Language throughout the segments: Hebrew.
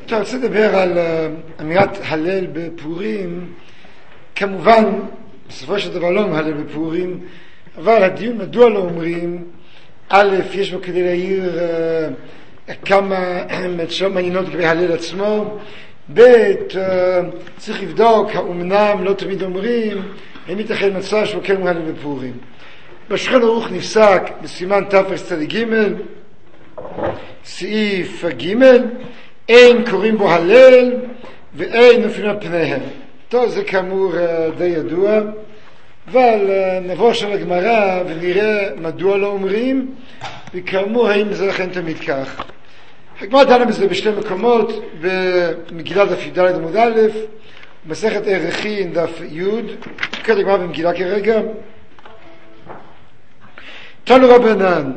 אתה רוצה לדבר על אמירת הלל בפורים. כמובן, בסופו של דבר לא הלל בפורים, אבל הדיון מדוע לא אומרים, א', יש בו כדי להעיר כמה מצוות מעניינות לגבי הלל עצמו, ב', צריך לבדוק, האומנם לא תמיד אומרים, האם ייתכן מצב שהוא כן הלל בפורים. בשולחן ערוך נפסק בסימן תרצ"ג, סעיף ג', אין קוראים בו הלל ואין נופלים על פניהם. טוב, זה כאמור די ידוע, אבל נבוא עכשיו לגמרא ונראה מדוע לא אומרים, וכאמור האם זה לכן תמיד כך. הגמרא דנה בזה בשני מקומות, במגילת דף י"ד עמוד א', מסכת ערכין דף י', כאן הגמרא במגילה כרגע. תנו רבנן,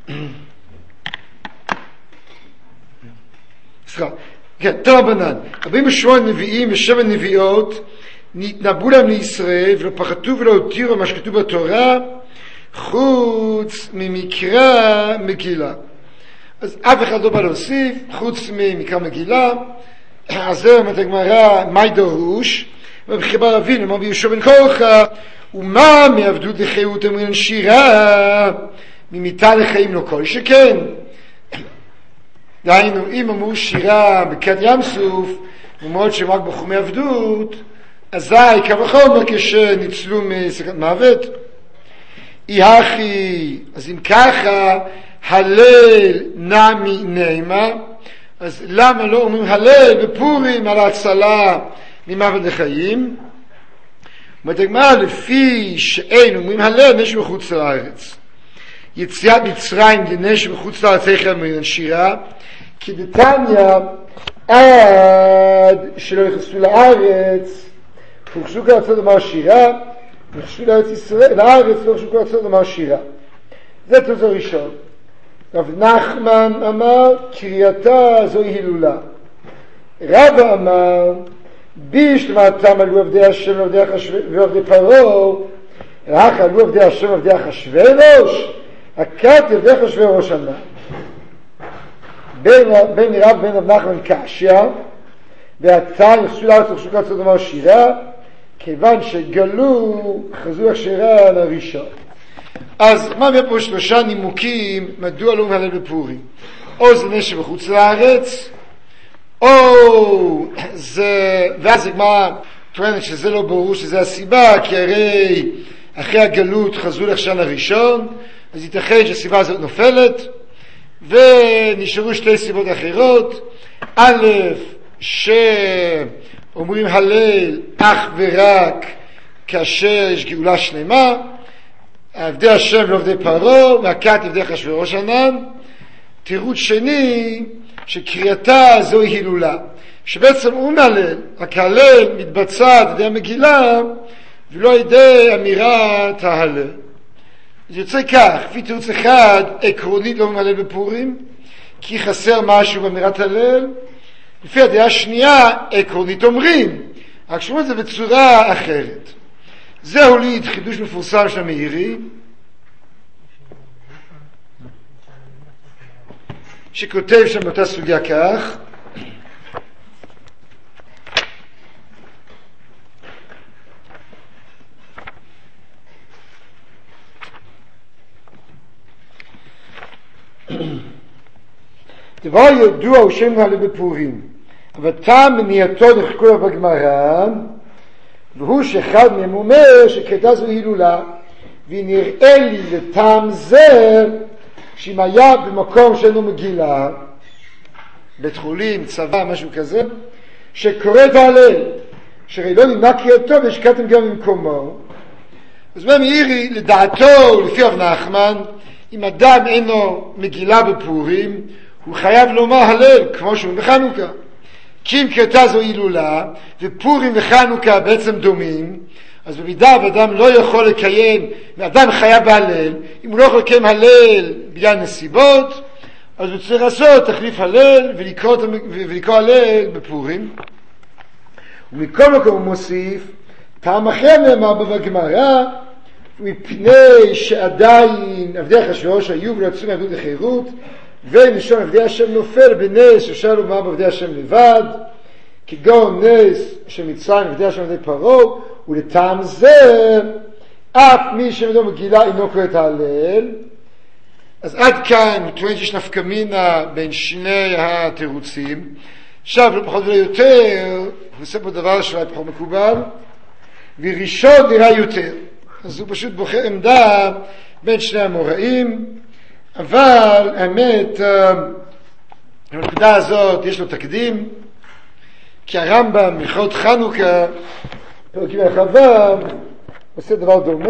כן, תרבנן, 48 נביאים ו7 נביאות נתנבאו להם לישראל ולא פחתו ולא הותירו מה שכתוב בתורה חוץ ממקרא מגילה. אז אף אחד לא בא להוסיף חוץ ממקרא מגילה. אז זה אומרת הגמרא, מה דרוש? ובחיבר אבינו, אמר ביהושע בן קורחה, ומה מעבדות לחירות אמרין שירה ממיתה לחיים לא כל שכן. דהיינו, אם אמרו שירה בקד ים סוף, ומאוד שהם רק בחומי עבדות, אזי קו וחומר כשניצלו מסכנת מוות. יחי, אז אם ככה, הלל נמי נעימה, אז למה לא אומרים הלל בפורים על ההצלה ממוות לחיים? אומרת הגמרא, לפי שאין אומרים הלל נשם מחוץ לארץ. יציאת מצרים לנשם מחוץ לארץ איך אומרים שירה, כי דתניא עד שלא נכנסו לארץ הורשו כל ארצות לומר שירה, נכנסו לארץ ישראל, לארץ לא הורשו כל ארצות לומר שירה. זה תוזר ראשון. רב נחמן אמר קריאתה זוהי הילולה. רבא אמר בשלמתם עלו עבדי השם ועבדי פרעה, רק עלו עבדי השם ועבדי אחשוורוש, הכת עבדי אחשוורוש ענה. בין רב בין רב נחמן קשיא, והצעה נכנסו לארץ הורשו כל ארצות לומר שירה, כיוון שגלו חזו השירה לראשון. אז מה אומר פה שלושה נימוקים מדוע לא מהלל בפורים? או זה נשם בחוץ לארץ, או זה, ואז הגמרא טוענת שזה לא ברור שזה הסיבה, כי הרי אחרי הגלות חזרו לשנה הראשון, אז ייתכן שהסיבה הזאת נופלת, ונשארו שתי סיבות אחרות. א', שאומרים הלל אך ורק כאשר יש גאולה שלמה, עבדי השם ועבדי פרעה, והכת עבדי אחשוורוש ענן. תירוץ שני, שקריאתה זוהי הילולה, שבעצם הוא מהלל, רק ההלל מתבצעת על ידי המגילה ולא על ידי אמירת ההלל. זה יוצא כך, לפי תירוץ אחד, עקרונית לא מהלל בפורים, כי חסר משהו באמירת הלל. לפי הדעה השנייה, עקרונית אומרים, רק שאומרים את זה בצורה אחרת. זהו לי חידוש מפורסם של המאירי, שכותב שם באותה סוגיה כך, דבר ידוע הוא שם מהלל בפורים, אבל טעם מניעתו נחקור בגמרא, והוא שאחד מהם אומר שקריאתה זו הילולה, ונראה לי לטעם זה שאם היה במקום שאינו מגילה, בית חולים, צבא, משהו כזה, שקורא את ההלל, שהרי לא נמנע קריאתו והשקעתם גם במקומו, אז מה מאירי לדעתו, לפי רב נחמן, אם אדם אינו מגילה בפורים, הוא חייב לומר הלל כמו שהוא בחנוכה. כי אם קריאתה זו הילולה, ופורים וחנוכה בעצם דומים, אז במידה ואדם לא יכול לקיים, ואדם חייב בהלל, אם הוא לא יכול לקיים הלל בגלל נסיבות, אז הוא צריך לעשות תחליף הלל ולקרוא הלל בפורים. ומכל מקום הוא מוסיף, פעם אחר נאמר בגמרא, מפני שעדיין עבדי אחשוורוש היו ולא יצאו מעבדות לחירות, ומשום עבדי השם נופל בנס שאפשר לומר בעבדי השם לבד, כגון נס שמצרים עבדי השם עבדי פרעה, ולטעם זה אף מי שמדו מגילה אינו קורא את ההלל. אז עד כאן הוא טוען שיש נפקא מינה בין שני התירוצים. עכשיו לא פחות ולא יותר, הוא עושה פה דבר שאולי פחות מקובל, וראשון נראה יותר, אז הוא פשוט בוחר עמדה בין שני המוראים. אבל האמת, הנקודה הזאת יש לו תקדים, כי הרמב"ם מלכות חנוכה פרקים הרחבה עושה דבר דומה.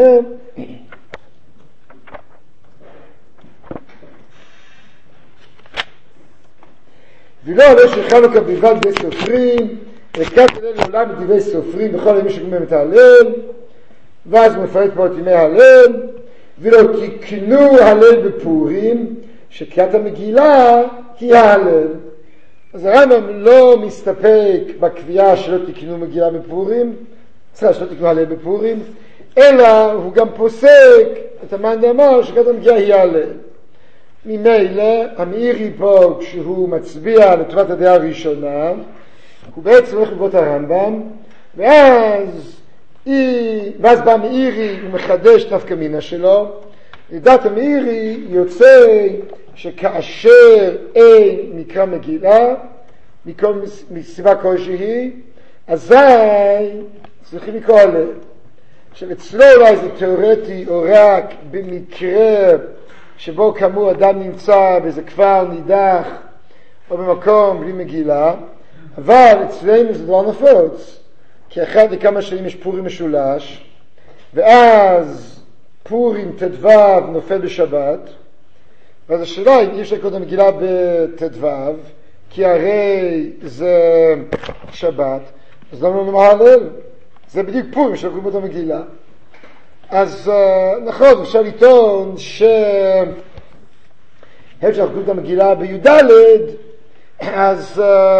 ולא עולה שחנוכה בלבד דברי סופרים, וכך כדי לעולם דברי סופרים בכל ימי שקוראים את ההלל, ואז הוא מפרט פה את ימי ההלל, ולא תקנו הלל בפורים, שקריאת המגילה היא ההלל. אז הרמב"ם לא מסתפק בקביעה שלא תקנו מגילה בפורים, שלא תקנו הלל בפורים, אלא הוא גם פוסק את המאן דאמר שקריאת המגילה היא ההלל. ממילא המאירי פה, כשהוא מצביע לטובת הדעה הראשונה, הוא בעצם הולך לבוא את הרמב"ם, ואז בא המאירי, הוא מחדש נפקא מינה שלו. לדעת המאירי יוצא שכאשר אין מקרא מגילה מסיבה כלשהי, אזי צריכים לקרוא הלל. עכשיו אצלו אולי זה תיאורטי או רק במקרה שבו כאמור אדם נמצא באיזה כפר נידח או במקום בלי מגילה, אבל אצלנו זה דבר נפוץ, כי אחד לכמה שנים יש פורים משולש, ואז פורים ט"ו נופל בשבת, ואז השאלה אם אי אפשר לקרוא את המגילה בט"ו, כי הרי זה שבת, אז למה לא נאמר הלל? זה בדיוק פורים שקוראים את המגילה. אז נכון, אפשר לטעון שאיפה שאנחנו קוראים את המגילה בי"ד, אז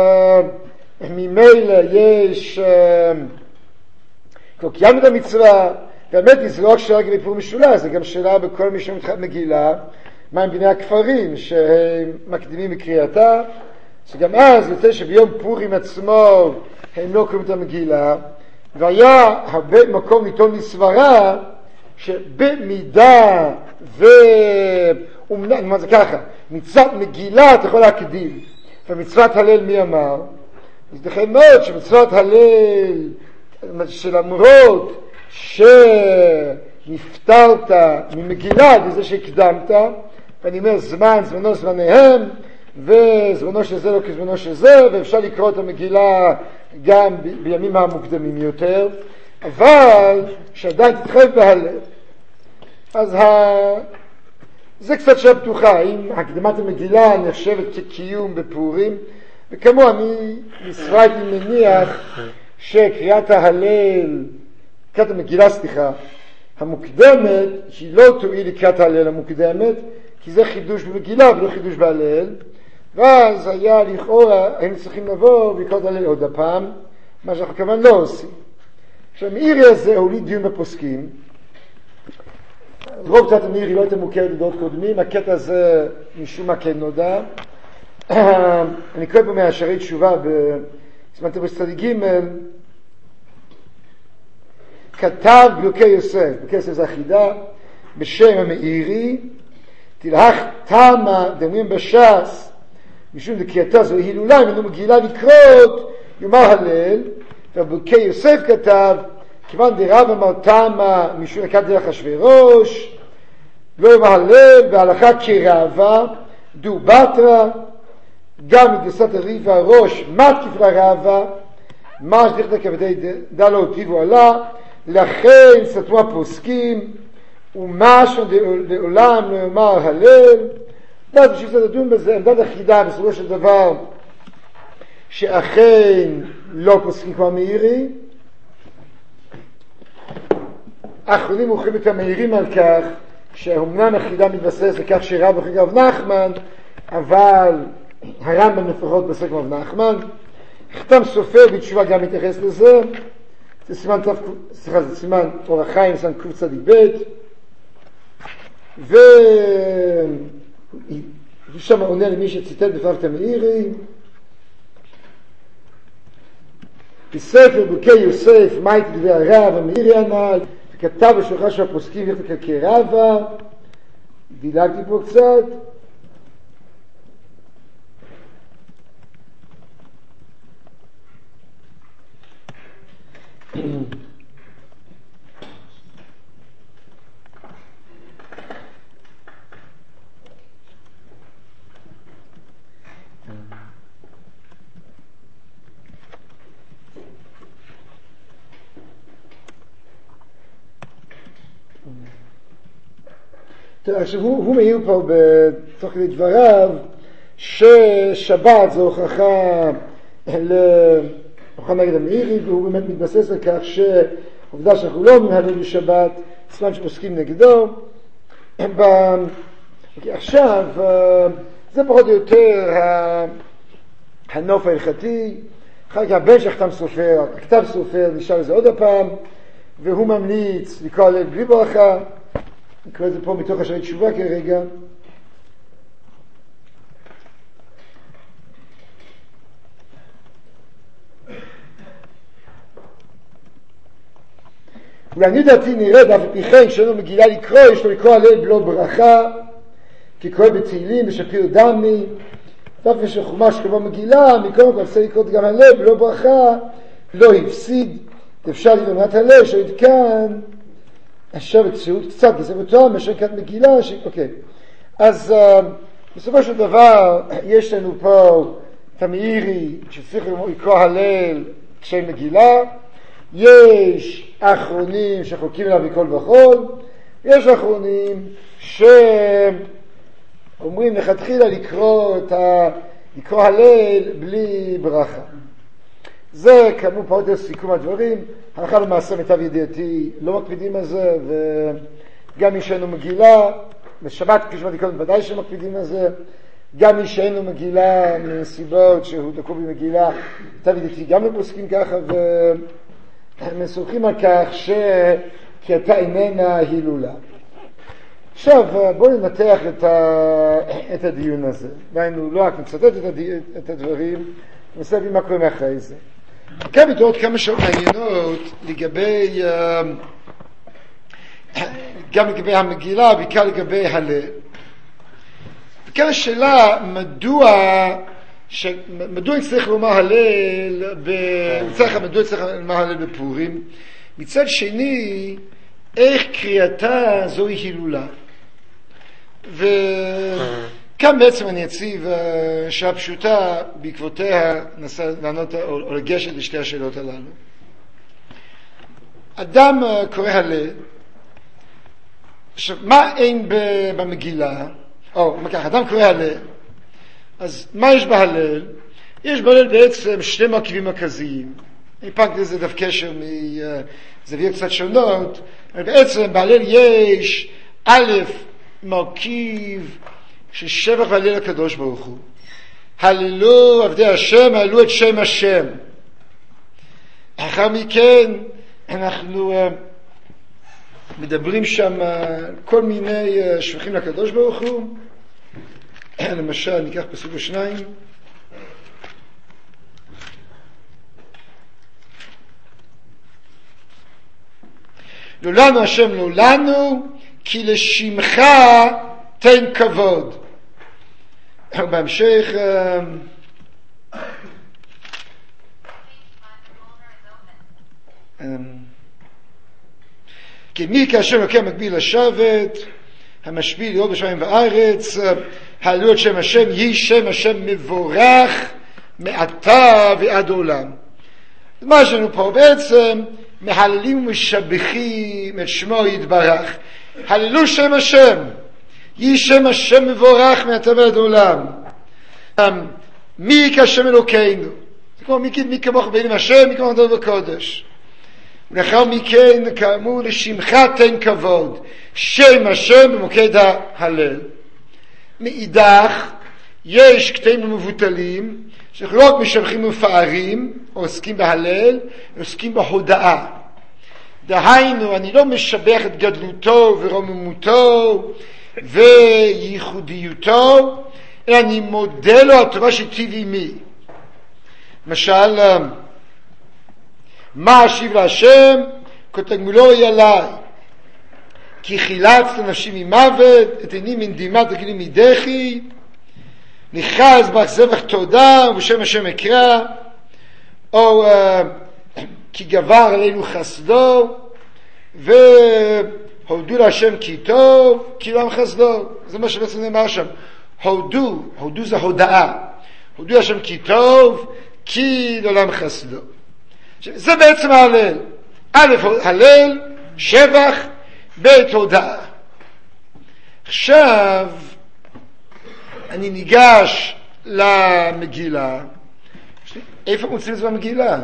ממילא יש כבר קיימנו את המצווה. באמת זה לא רק שאלה לגבי פורים משולש, זה גם שאלה בכל מי שמתחילת מגילה, מה עם בני הכפרים שהם מקדימים בקריאתה, שגם אז יוצא שביום פורים עצמו הם לא קוראים את המגילה, והיה הרבה מקום לטעון לסברה שבמידה מה זה ככה, מצוות מגילה אתה יכול להקדים, ומצוות הלל מי אמר? אז לכן מאוד שמצוות הלל שלמרות שנפטרת ממגילה בזה שהקדמת, ואני אומר זמנו זמניהם, וזמנו של זה לא כזמנו של זה, ואפשר לקרוא את המגילה גם בימים המוקדמים יותר, אבל שעדיין תתחייב בהלל. אז זה קצת שאלה פתוחה, אם הקדמת המגילה נחשבת כקיום בפורים, וכמו אני מספרתי מניח שקריאת ההלל, קריאת המגילה המוקדמת, שהיא לא תועיל לקריאת ההלל המוקדמת, כי זה חידוש במגילה ולא חידוש בהלל, ואז היה לכאורה, היינו צריכים לבוא ולקרוא את ההלל עוד הפעם, מה שאנחנו כמובן לא עושים. עכשיו, מאירי הזה הוא לי דיון בפוסקים, רוב קצת המאירי לא הייתה מוכרת לדעות קודמים, הקטע הזה משום מה כן נודע. אני קורא פה מהשערי תשובה בסימן תרצ"ג, כתב ברכי יוסף, ברכי יוסף זה החידה, בשם המאירי, תלהך תמה דמים בש"ס, משום דקריאתה זו הילולה, אם אינו מגילה לקרות, יאמר הלל, וברכי יוסף כתב, כיוון דרב אמר תמה, משום לקראת דרך אחשוורוש, לא יאמר הלל, והלכה כרבה, דו בתרא, גם מגרסת הריב והראש, מתקיף לרבה, מה שדכתא כבדי דלו אותיבו עלה, לכן סתמו הפוסקים, ומה שלעולם לא יאמר הלל. ואז בשביל זה לדון בזה, עמדת החידה בסופו של דבר, שאכן לא פוסקים כמו המאירי. האחרונים מוכרים את המאירים על כך, שאומנם החידה מתבסס לכך שרב אחרי רב נחמן, אבל הרמב"ם לפחות בסק רב נחמן. חתם סופר בתשובה גם מתייחס לזה, זה סימן אור החיים, סימן קצ"ב, ושם עונה למי שציטט בפרט המאירי, בספר ברכי יוסף, מה התדבר הרב המאירי הנ"ל, כתב בשולחן של הפוסקים כרבה, דילגתי פה קצת, עכשיו הוא מעיר פה בתוך כדי דבריו ששבת זו הוכחה נגד המאירי, והוא באמת מתבסס על כך שעובדה שאנחנו לא מנהלים בשבת, סימן שפוסקים נגדו. עכשיו זה פחות או יותר הנוף ההלכתי. אחר כך הבן של הכתב סופר נשאר לזה עוד הפעם, והוא ממליץ לקרוא הלל בלי ברכה. נקרא את זה פה מתוך השערי תשובה כרגע. ולעניות דעתי נראה דף על פי כן שאינו מגילה לקרוא, יש לו לקרוא הלל בלא ברכה, כי קורא בתהילים ושפיר דמי, דף של חומש כמו מגילה, מקום כל עשה לקרוא גם הלל בלא ברכה, לא הפסיד, אפשר לבנות הלל שעוד כאן, עכשיו בציאות קצת בספר תורה, מאשר כאן מגילה, אוקיי. אז בסופו של דבר יש לנו פה את המאירי שצריך לקרוא הלל כשאין מגילה, יש אחרונים שחוקים אליו מכל וכל, יש אחרונים שאומרים לכתחילה לקרוא הלל בלי ברכה. זה כאמור פחות או סיכום הדברים. הלכה למעשה מיטב ידיעתי לא מקפידים על זה, וגם מי שאינו מגילה, בשבת כפי שאמרתי קודם ודאי שמקפידים על זה, גם מי שאינו מגילה מסיבות שהוא דקו במגילה, מיטב ידיעתי גם לא פוסקים ככה, ומסורכים על כך כי אתה איננה הילולה. עכשיו בואו ננתח את הדיון הזה. דיינו לא רק נצטט את הדברים, ננסה להבין מה קורה מאחרי זה. כאן בתור עוד כמה שעות מעניינות לגבי גם לגבי המגילה, בעיקר לגבי הלל. וכאן השאלה מדוע צריך לומר הלל מדוע צריך לומר הלל בפורים, מצד שני איך קריאתה זוהי הילולה. וכאן בעצם אני אציב שעה פשוטה בעקבותיה ננסה לענות או לגשת לשתי השאלות הללו. אדם קורא הלל, עכשיו מה אין במגילה, או ככה, אדם קורא הלל, אז מה יש בהלל? יש בהלל בעצם שני מרכיבים מרכזיים. אני פעם כזה דף קשר מזוויות קצת שונות, אבל בעצם בהלל יש א', מרכיב של שבח והלל הקדוש ברוך הוא. הללו עבדי השם, הללו את שם השם. אחר מכן אנחנו מדברים שם כל מיני שבחים לקדוש ברוך הוא. למשל ניקח פסוק או שניים. לא לנו השם לא לנו, כי לשמך תן כבוד. בהמשך כי מי כאשר לוקח מקביל לשבת, המשפיל לראות בשמיים וארץ, הללו את שם השם, יהי שם השם מבורך מעתה ועד עולם. מה שלנו פה בעצם מהללים ומשבחים את שמו יתברך. הללו שם השם, יהי שם השם מבורך מעתה ועד עולם. מי כשם אלוקינו, זה כמו מי כמוך בין השם, מי כמוך דבר בקודש. ולאחר מכן כאמור לשמך תן כבוד, שם השם במוקד ההלל. מאידך יש קטעים מבוטלים שאנחנו לא רק משבחים ומפארים או עוסקים בהלל, עוסקים בהודאה. דהיינו, אני לא משבח את גדלותו ורוממותו וייחודיותו, אלא אני מודה לו על טובה שטיב עמי. למשל, מה אשיב להשם? כתגמולו היא עליי. כי חילצת נפשי ממוות, את עיני מן דמעה תגידי מדחי, ניחז בך זבח תודה ובשם השם אקרא, או כי גבר עלינו חסדו, והודו להשם כי טוב, כי לעם חסדו. זה מה שבעצם נאמר שם. הודו זה הודאה. הודו להשם כי טוב, כי לעם חסדו. זה בעצם ההלל. א', הלל, שבח, ב', הודאה. עכשיו, אני ניגש למגילה. איפה מוצאים את זה במגילה?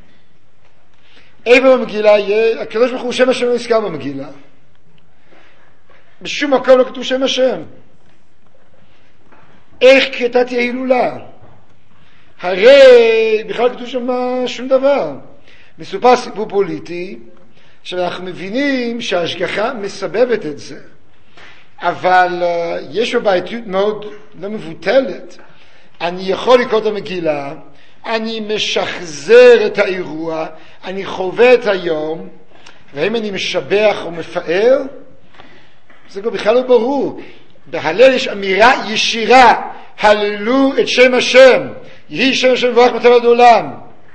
איפה במגילה יהיה? הקדוש ברוך הוא שם השם לא נזכר במגילה. בשום מקום לא כתוב שם השם. איך כתתי ההילולה? הרי בכלל כתוב שם שום דבר. מסופר סיפור פוליטי, שאנחנו מבינים שההשגחה מסבבת את זה. אבל יש לו בעייתיות מאוד לא מבוטלת. אני יכול לקרוא את המגילה, אני משחזר את האירוע, אני חווה את היום, והאם אני משבח או מפאר, זה כבר בכלל לא ברור. בהלל יש אמירה ישירה, הללו את שם השם, יהי שם השם מבורך מטבע עד עולם.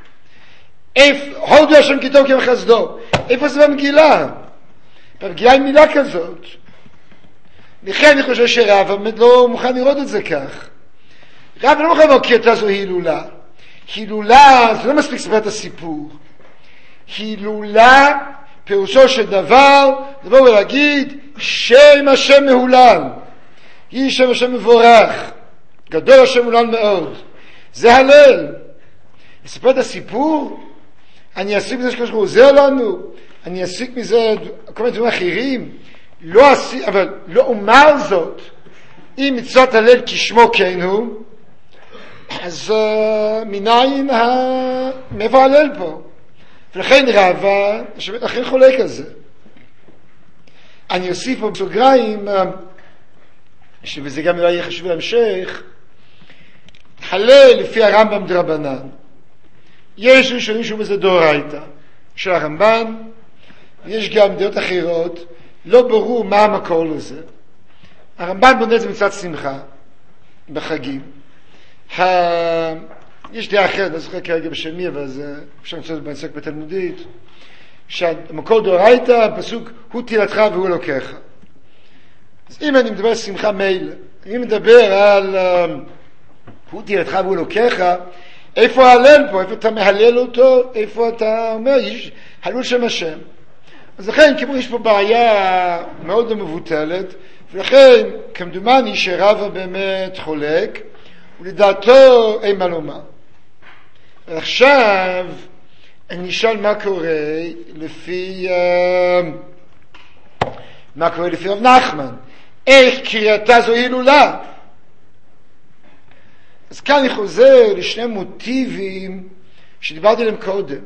הודו השם כי טוב כי חסדו. איפה זה במגילה? במגילה עם מילה כזאת. לכן אני חושב שרב עומד לא מוכן לראות את זה כך. רב לא מוכן להוקיר את הזו הילולה. הילולה זה לא מספיק ספר את הסיפור. הילולה פירושו של דבר לבוא ולהגיד שם השם מהולל, יהי שם השם מבורך, גדול השם מהולל מאוד. זה הלל. לספר את הסיפור, אני אסיק מזה שקדוש ברוך הוא עוזר לנו, אני אסיק מזה כל מיני דברים אחרים, אבל לא אומר זאת. אם מצוות הלל כשמו כן הוא, אז מניין מאיפה הלל פה? ולכן רבא, לכן חולק על זה. אני אוסיף פה בסוגריים, וזה גם לא יהיה חשוב להמשך, הלל לפי הרמב"ם דרבנן. יש ראשונים שהוא בזה דאורייתא של הרמב"ן, יש גם דעות אחרות, לא ברור מה המקור לזה. הרמב"ן בונה את זה מצד שמחה, בחגים. יש דעה אחרת, לא זוכר כרגע בשם מי, אבל זה אפשר למצוא את זה בעסק בתלמודית, שהמקור דאורייתא, הפסוק, הוא תהילתך והוא אלוקיך. אז אם אני מדבר על שמחה מילא, אם מדבר על הוא תהילתך והוא אלוקיך, איפה ההלל פה? איפה אתה מהלל אותו? איפה אתה אומר, הלול שם השם. אז לכן, כמו יש פה בעיה מאוד לא מבוטלת, ולכן, כמדומני שרבא באמת חולק, ולדעתו אין מה לומר. ועכשיו, אני אשאל מה קורה לפי רב נחמן. איך קריאתה זו הילולה? אז כאן אני חוזר לשני מוטיבים שדיברתי עליהם קודם.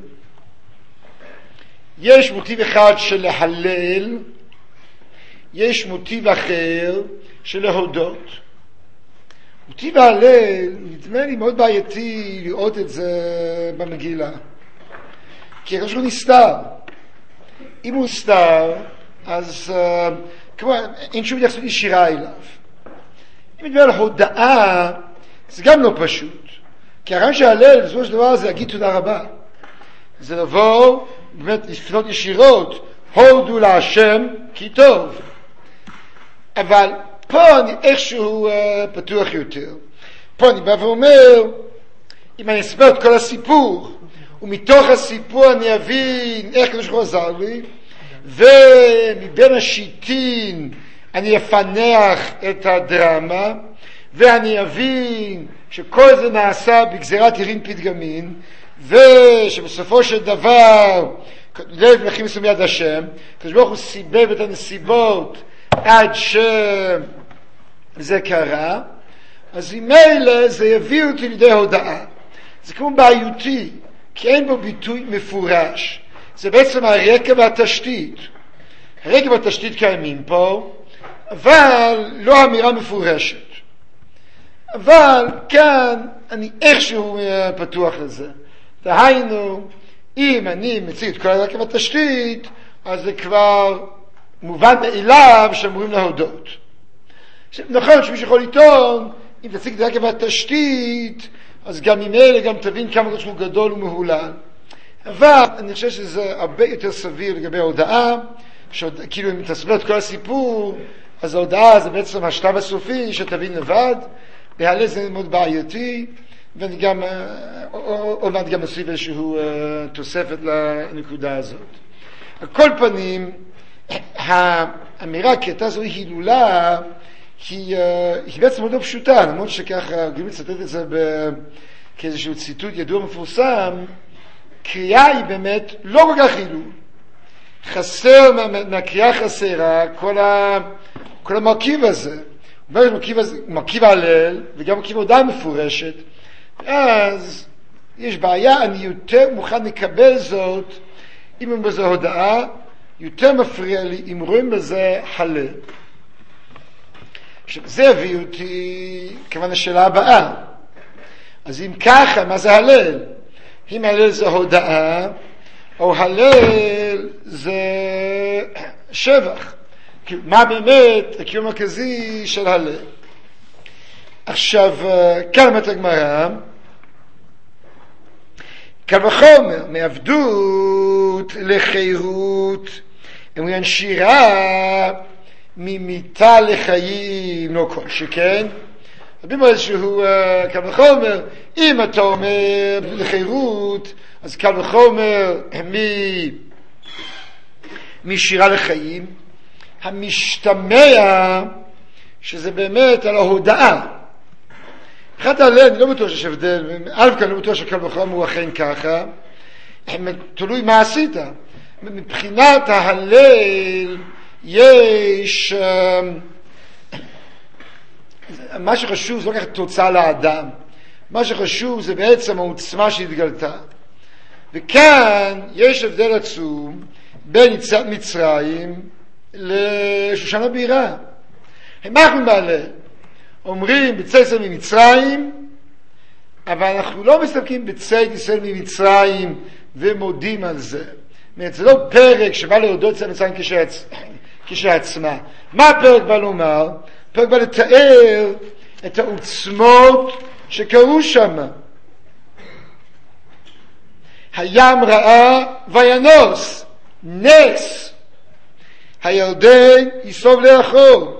יש מוטיב אחד של להלל, יש מוטיב אחר של להודות. מוטיב ההלל, נדמה לי מאוד בעייתי לראות את זה במגילה. כי הקדוש ברוך הוא נסתר. אם הוא נסתר, אז כמו, אין שום התייחסות ישירה אליו. אם נדבר על הודאה, זה גם לא פשוט. כי הרעיון של ההלל, בסופו של דבר, זה להגיד תודה רבה. זה לבוא, באמת, לפנות ישירות, הודו להשם כי טוב. אבל פה אני איכשהו פתוח יותר. פה אני בא ואומר, אם אני אספר את כל הסיפור, ומתוך הסיפור אני אבין איך הקדוש ברוך הוא עזר לי, ומבין השיטין אני אפנח את הדרמה, ואני אבין שכל זה נעשה בגזירת ירין פתגמין, ושבסופו של דבר לב מלכים מסום יד השם, הקדוש ברוך הוא סיבב את הנסיבות עד שזה קרה, אז ממילא זה יביא אותי לידי הודאה. זה כמו בעייתי, כי אין בו ביטוי מפורש. זה בעצם הרקע והתשתית. הרקע והתשתית קיימים פה, אבל לא אמירה מפורשת. אבל כאן אני איכשהו פתוח לזה. דהיינו, אם אני מציג את כל הרכב התשתית, אז זה כבר מובן מאליו שאמורים להודות. נכון שמי שיכול לטעון, אם תציג את הרכב התשתית, אז גם ממילא גם תבין כמה הוא גדול ומהולל. אבל אני חושב שזה הרבה יותר סביר לגבי ההודעה, כאילו אם תסביר את כל הסיפור, אז ההודעה זה בעצם השלב הסופי שתבין לבד, בהעלה זה מאוד בעייתי, ואני גם, עוד מעט גם אוסיף איזשהו תוספת לנקודה הזאת. על כל פנים, האמירה קטע זו היא הילולה, היא בעצם מאוד לא פשוטה, למרות שככה, גלים לצטט את זה כאיזשהו ציטוט ידוע מפורסם, קריאה היא באמת לא כל כך הילול. חסר, מהקריאה חסרה כל המרכיב הזה. מרכיב ההלל, וגם מרכיב ההודעה מפורשת. אז יש בעיה, אני יותר מוכן לקבל זאת, אם הם בזה הודעה, יותר מפריע לי, אם רואים בזה הלל. עכשיו, זה הביא אותי כמובן השאלה הבאה. אז אם ככה, מה זה הלל? אם הלל זה הודעה, או הלל זה שבח. מה באמת הקיום המרכזי של הלל? עכשיו, כאן אומרת הגמרא, קל וחומר, מעבדות לחירות, אומרים שירה ממיתה לחיים, לא כל שכן. רבים איזשהו קל וחומר, אם אתה אומר לחירות, אז קל וחומר משירה לחיים, המשתמע שזה באמת על ההודעה. אחד הלל, אני לא בטוח שיש הבדל, א' כאן לא בטוח שקל וחומר הוא אכן ככה, תלוי מה עשית. מבחינת ההלל יש, מה שחשוב זה לא כך תוצאה לאדם, מה שחשוב זה בעצם העוצמה שהתגלתה. וכאן יש הבדל עצום בין יציאת מצרים לשושן הבירה. אנחנו בהלל אומרים בצאת ישראל ממצרים, אבל אנחנו לא מסתפקים בצאת ישראל ממצרים ומודים על זה. זה לא פרק שבא להודות יציאת מצרים כשעצמה. מה הפרק בא לומר? הפרק בא לתאר את העוצמות שקרו שם. הים ראה וינוס, נס. הירדן יסוב לאחור.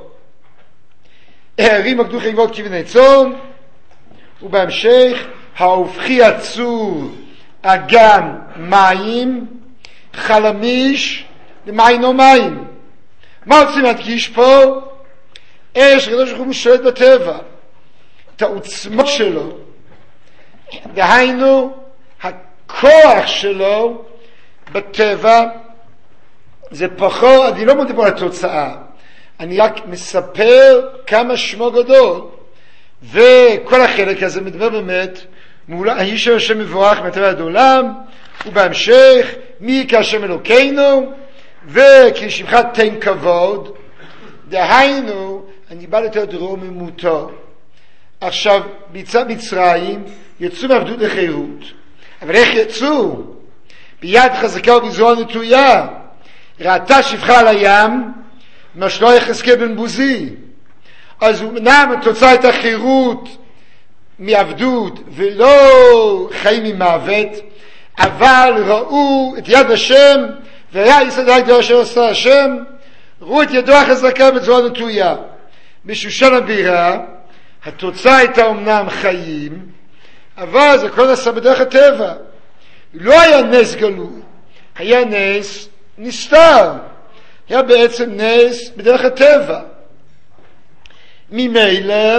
הערים עקדו חגבות כבני צאן, ובהמשך ההופכי הצור אגם מים, חלמיש למים או מים. מה רוצים להדגיש פה? אש הקדוש ברוך הוא שולט בטבע, את העוצמות שלו, דהיינו הכוח שלו בטבע. זה פחות, אני לא מדבר על התוצאה, אני רק מספר כמה שמו גדול, וכל החלק הזה מדבר באמת האיש השם מבורך מטבע עד עולם, ובהמשך מי כהשם אלוקינו וכי שמך תן כבוד. דהיינו אני בא לתת רוממותו. עכשיו ביצע מצרים יצאו מעבדות לחירות, אבל איך יצאו? ביד חזקה ובזרוע נטויה. ראתה שפחה על הים משלו יחזקאל בן בוזי. אז אמנם התוצאה הייתה חירות מעבדות ולא חיים ממוות, אבל ראו את יד השם, והיה יסוד גדול אשר עשה השם, ראו את ידו החזקה בזרוע נטויה. בשושן הבירה התוצאה הייתה אמנם חיים, אבל זה כל נעשה בדרך הטבע. לא היה נס גלוי, היה נס נסתר, היה בעצם נס בדרך הטבע. ממילא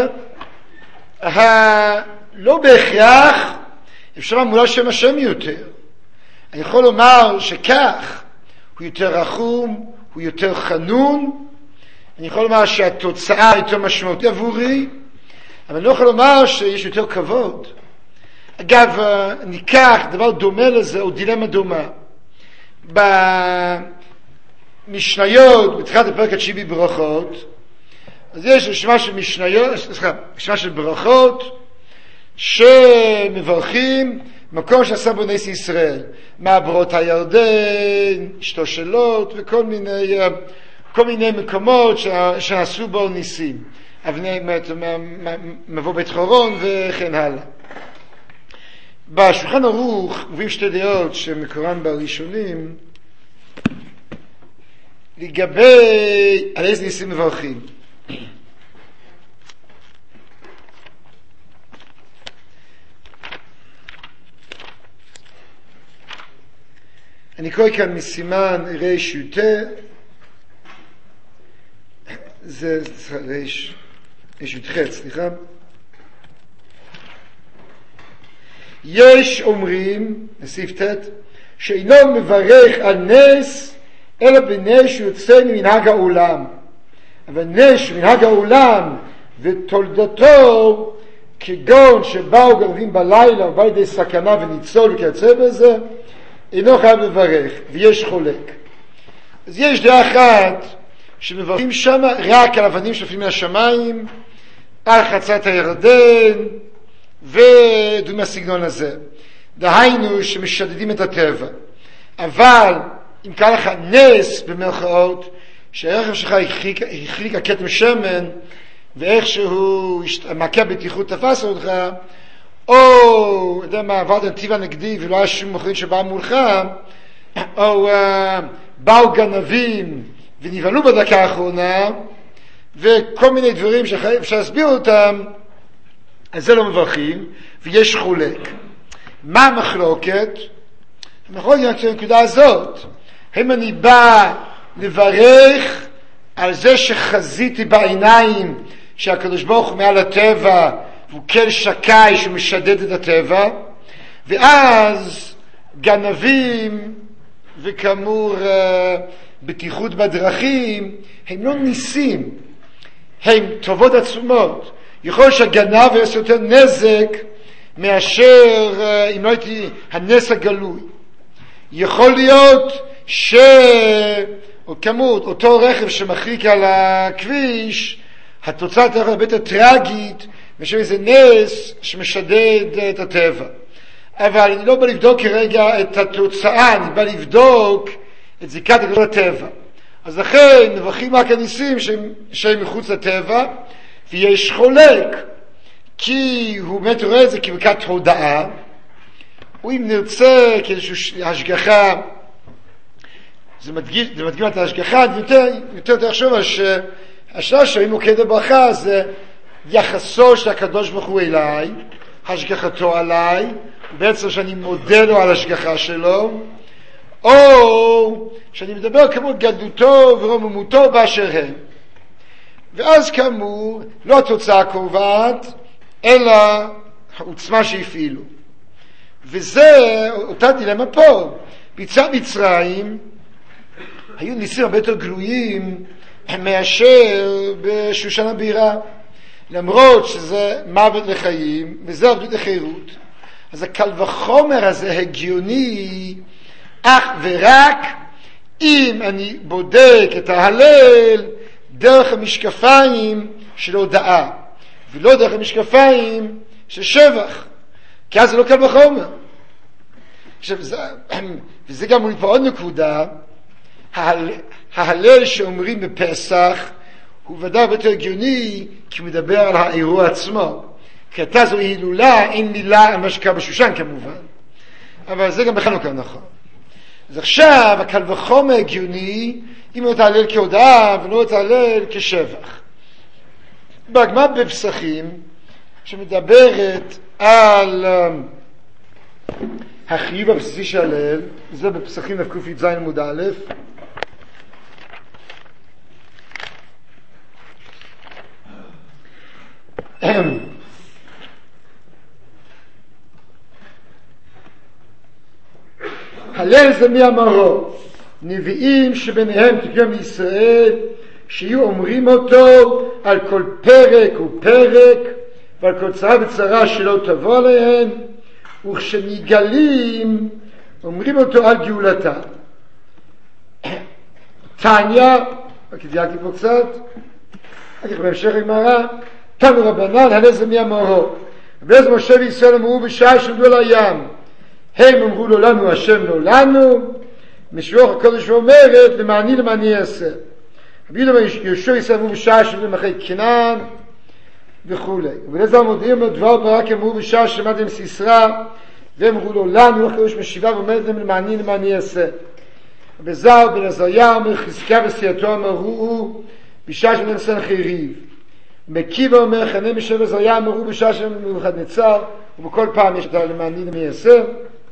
לא בהכרח אפשר לומר שם השם יותר. אני יכול לומר שכך הוא יותר רחום, הוא יותר חנון, אני יכול לומר שהתוצאה יותר משמעותית עבורי, אבל אני לא יכול לומר שיש יותר כבוד. אגב, ניקח דבר דומה לזה, או דילמה דומה. במשניות, בתחילת הפרק התשיעי בברכות, אז יש רשימה של משניות, רשימה של ברכות, שמברכים מקום שעשה בו נס ישראל, מעברות הירדן, אשתו של לוט, וכל מיני מקומות שעשו בו ניסים, מבוא בית חורון וכן הלאה. בשולחן ערוך מביאים שתי דעות שמקורן בראשונים לגבי על איזה ניסים מברכים. אני קורא כאן מסימן ריש י"ט, זה ריש י"ח, סליחה. יש אומרים, בסעיף ט', שאינו מברך על נס, אלא בנס שיוצא ממנהג העולם. אבל נס מנהג העולם ותולדתו, כגון שבאו גנבים בלילה או בא לידי סכנה וניצול וכיוצא בזה, אינו חייב לברך, ויש חולק. אז יש דעה אחת שמברכים שם רק על אבנים שנופלים מהשמיים, על חצת הירדן, ודברים מהסגנון הזה. דהיינו שמשדדים את הטבע. אבל אם קרה לך נס במרכאות, שהרכב שלך החליק הכתם שמן, ואיכשהו מכה בטיחות תפס אותך, או, יודע מה, עברת נתיב הנגדי ולא היה שום מכונית שבאה מולך, או באו גנבים ונבהלו בדקה האחרונה, וכל מיני דברים שאפשר להסביר אותם, אז זה לא מברכים, ויש חולק. מה המחלוקת? המחלוקת היא הנקודה הזאת. אם אני בא לברך על זה שחזיתי בעיניים שהקדוש ברוך הוא מעל הטבע, הוא כל שקי שהוא משדד את הטבע, ואז גנבים וכאמור בטיחות בדרכים הם לא ניסים, הם טובות עצומות. יכול שהגנב יעשה יותר נזק מאשר אם לא הייתי הנס הגלוי. יכול להיות כמות אותו רכב שמחריק על הכביש, התוצאה תהיה הרבה יותר טרגית מאשר איזה נס שמשדד את הטבע. אבל אני לא בא לבדוק כרגע את התוצאה, אני בא לבדוק את זיקת הקדוש לטבע. אז לכן מברכים רק הניסים שהם מחוץ לטבע, ויש חולק, כי הוא באמת רואה את זה כברכת הודעה, או אם נרצה כאיזושהי השגחה, זה מדגים את ההשגחה, יותר לחשוב על שהשאלה שאם מוקד הברכה זה יחסו של הקדוש ברוך הוא אליי, השגחתו עליי, בעצם שאני מודה לו על השגחה שלו, או שאני מדבר כמו גדלותו ורוממותו באשר הם. ואז כאמור, לא התוצאה קובעת, אלא העוצמה שהפעילו. וזה אותה דילמה פה. ביציאת מצרים היו ניסים הרבה יותר גלויים מאשר בשושן הבירה. למרות שזה מוות לחיים, וזה עבדות לחירות. אז הקל וחומר הזה הגיוני, אך ורק אם אני בודק את ההלל דרך המשקפיים של הודעה, ולא דרך המשקפיים של שבח, כי אז זה לא קל וחומר. וזה גם מול פה עוד נקודה, ההלל שאומרים בפסח הוא ודאי יותר הגיוני, כי הוא מדבר על האירוע עצמו. כי הייתה זו הילולה, אין מילה על מה שקרה בשושן כמובן, אבל זה גם בחנוכה נכון. אז עכשיו הקל וחומר הגיוני אם הוא תהלל כהודעה ולא תהלל כשבח. בגמרא בפסחים שמדברת על החיוב הבסיסי של הלל, זה בפסחים ק"ז עמוד א', הלל זה מי אמרו? נביאים שביניהם תקיים לישראל, שיהיו אומרים אותו על כל פרק ופרק, ועל כל צרה וצרה שלא תבוא עליהן, וכשנגלים אומרים אותו על גאולתה. תניא, רק הדייקתי פה קצת, אחר כך בהמשך הגמרא, תנו רבנן, הלזה מי אמרו. ואז משה וישראל אמרו בשעה שעמדו על הים, הם אמרו לו לנו, השם לא לנו, משרוח הקודש ואומרת, למעני אעשה. רבי יהושע וישראל אמרו בשעה שעמדו אחרי כנען, וכולי. ולזה המודיעים דבר ברק אמרו בשעה שעמדו עם סיסרא, והם אמרו לו לנו, הקודש משיבה ואומרת להם למעני אעשה. וזר בן עזריה אומר חזקיה וסייעתו אמרו בשעה שעמדו סנחריב. מקיבא אומר חנה משבט עזריה אמרו בשעה שעמדו נבוכדנצר, ובכל פעם יש את למעני אעשה.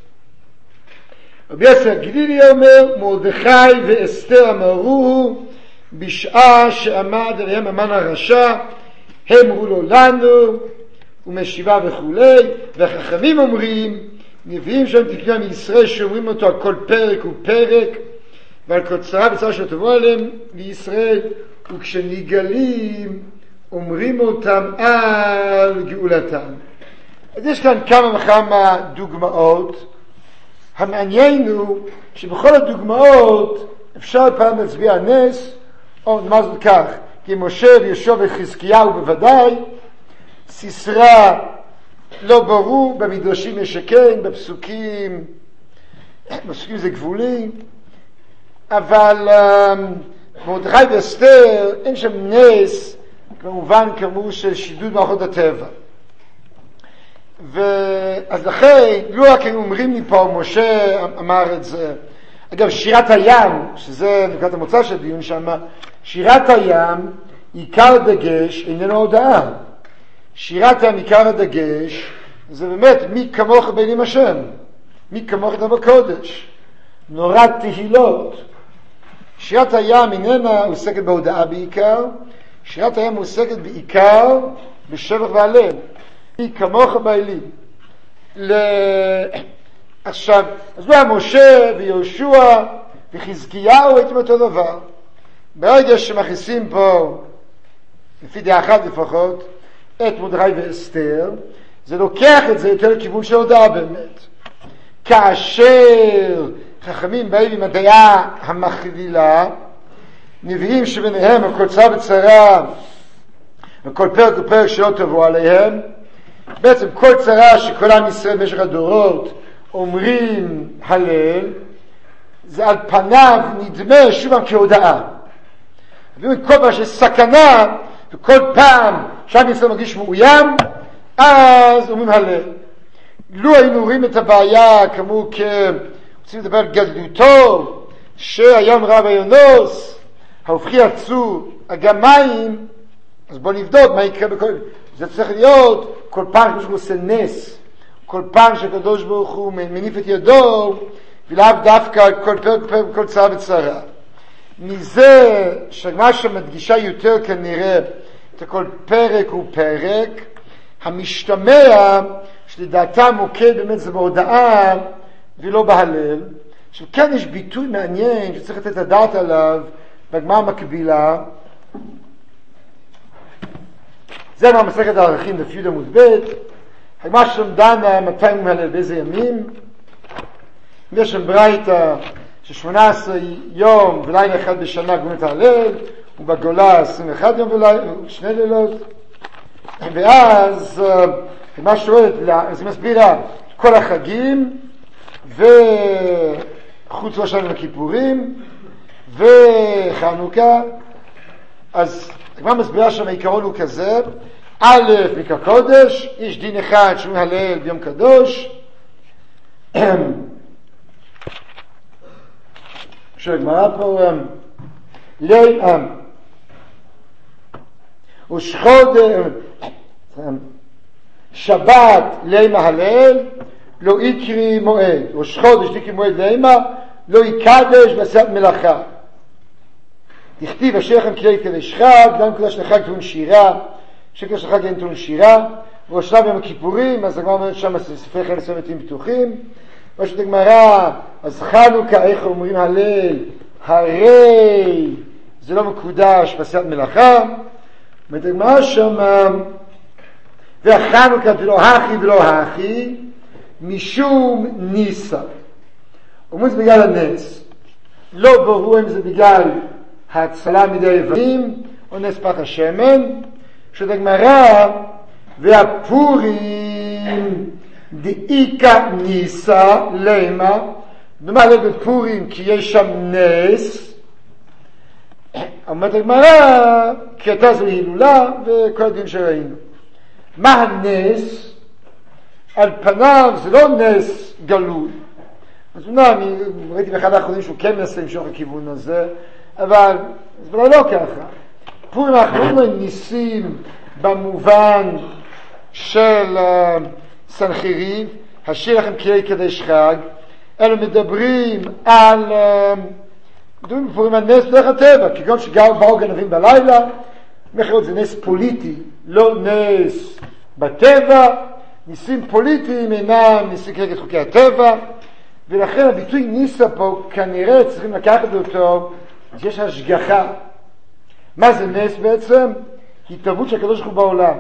רבי יוסף הגלילי אומר מרדכי ואסתר אמרו בשעה שעמד עליהם המן הרשע, הם אמרו לו לנו ומשיבה וכולי. והחכמים אומרים, נביאים שם תקנה מישראל שאומרים אותו על כל פרק ופרק ועל כל צרה וצרה שתבוא עליהם לישראל, וכשנגלים אומרים אותם על גאולתם. אז יש כאן כמה וכמה דוגמאות. המעניין הוא שבכל הדוגמאות אפשר פעם להצביע נס, או נאמר זאת כך, כי משה ויהושע וחזקיהו בוודאי, סיסרא לא ברור, במדרשים יש שכן, בפסוקים זה גבולי, אבל מרדכי ואסתר אין שם נס, כמובן כמו של שידוד מערכות הטבע. אז לכן, לא רק הם אומרים לי פה, משה אמר את זה. אגב, שירת הים, שזה נקודת המוצא של הדיון שם, שירת הים, עיקר הדגש איננו הודעה. שירת הים, עיקר הדגש, זה באמת מי כמוך בעינים השם, מי כמוך דבר בקודש, נורת תהילות. שירת הים איננה עוסקת בהודעה בעיקר, שירת הים עוסקת בעיקר בשבח והלל. מי כמוך בעילים. עכשיו, אז לא היה משה ויהושע וחזקיהו, הייתם אותו דבר. ברגע שמכניסים פה, לפי דעה אחת לפחות, את מרדכי ואסתר, זה לוקח את זה יותר לכיוון של הודעה באמת. כאשר חכמים באים עם הדעה המכלילה, נביאים שביניהם הכל צרה וצרה, וכל פרק ופרק שלא תבוא עליהם, בעצם כל צרה שכל עם ישראל במשך הדורות אומרים הלל, זה על פניו נדמה שוב כהודעה. כל פעם שיש סכנה, וכל פעם שעם ישראל מרגיש מאוים, אז אומרים הלל. לו היינו רואים את הבעיה כמו רוצים לדבר על גדלותו, שהיום רב היונוס, ההופכי עצו, הגמיים, אז בוא נבדוק מה יקרה בכל... זה צריך להיות כל פעם שקדוש ברוך הוא עושה נס, כל פעם שקדוש ברוך הוא מניף את ידו, ולאו דווקא כל פרק ופרק וכל צרה וצרה. מזה שמה שמדגישה יותר כנראה את כל פרק ופרק, המשתמע שלדעתה מוקד באמת זה בהודעה ולא בהלל. עכשיו כן יש ביטוי מעניין שצריך לתת את הדעת עליו בגמרא המקבילה. זה מה מסכת הערכים דף י' עמוד ב'. הגמרא שם דנה מתי מהלל באיזה ימים. יש שם ברייתא ש18 יום ולילה אחד בשנה גומרים את ההלל, ובגולה 21 יום ולילה, 2 לילות. ואז מה שואלת, אז היא מסבירה כל החגים וחוץ ראש השנה וכיפורים וחנוכה. אז הגמרא מסבירה שם העיקרון הוא כזה: א', מקרא קודש, יש דין אחד שאומרים הלל ביום קדוש. שהגמרא פה ושחוד שבת לימה הלל לא יקרי מועד, ושחודש תקרי מועד לימה לא יקדש ועשת מלאכה. תכתיב אשר לכם כלי קדש חג, גם קדש לחג טעון שירה, שקדש לחג אין טעון שירה, וראש שלב יום הכיפורים, אז הגמרא אומרת שם ספרי חג סמתים פתוחים. פשוט הגמרא, אז חנוכה איך אומרים הלל, הרי זה לא מקודש בעשיית מלאכה. אומרת הגמרא שם, והחנוכה ולא הכי ולא הכי משום ניסה. אומרים זה בגלל הנס, לא ברור אם זה בגלל ההצלה מידי היוונים או נס פח השמן, שאת הגמרא והפורים דאיקה ניסה למה, דומה בפורים כי יש שם נס, אומרת הגמרא כי הייתה זו הילולה וכל הדין שראינו. מה הנס? על פניו זה לא נס גלוי, אז אני ראיתי באחד האחרונים שהוא כן מנסה למשוך לכיוון הזה, אבל זה לא ככה. פורים האחרונים הם ניסים במובן של סנחריב, השאיר לכם כלי קדש חג, אלו מדברים על פורים הנס דרך הטבע, כגון שבאו גנבים בלילה, מחרות זה נס פוליטי, לא נס בטבע, ניסים פוליטיים אינם ניסים כנגד חוקי הטבע, ולכן הביטוי ניסה פה כנראה צריכים לקחת אותו שיש השגחה. מה זה נס בעצם? התערבות של הקדוש ברוך הוא בעולם.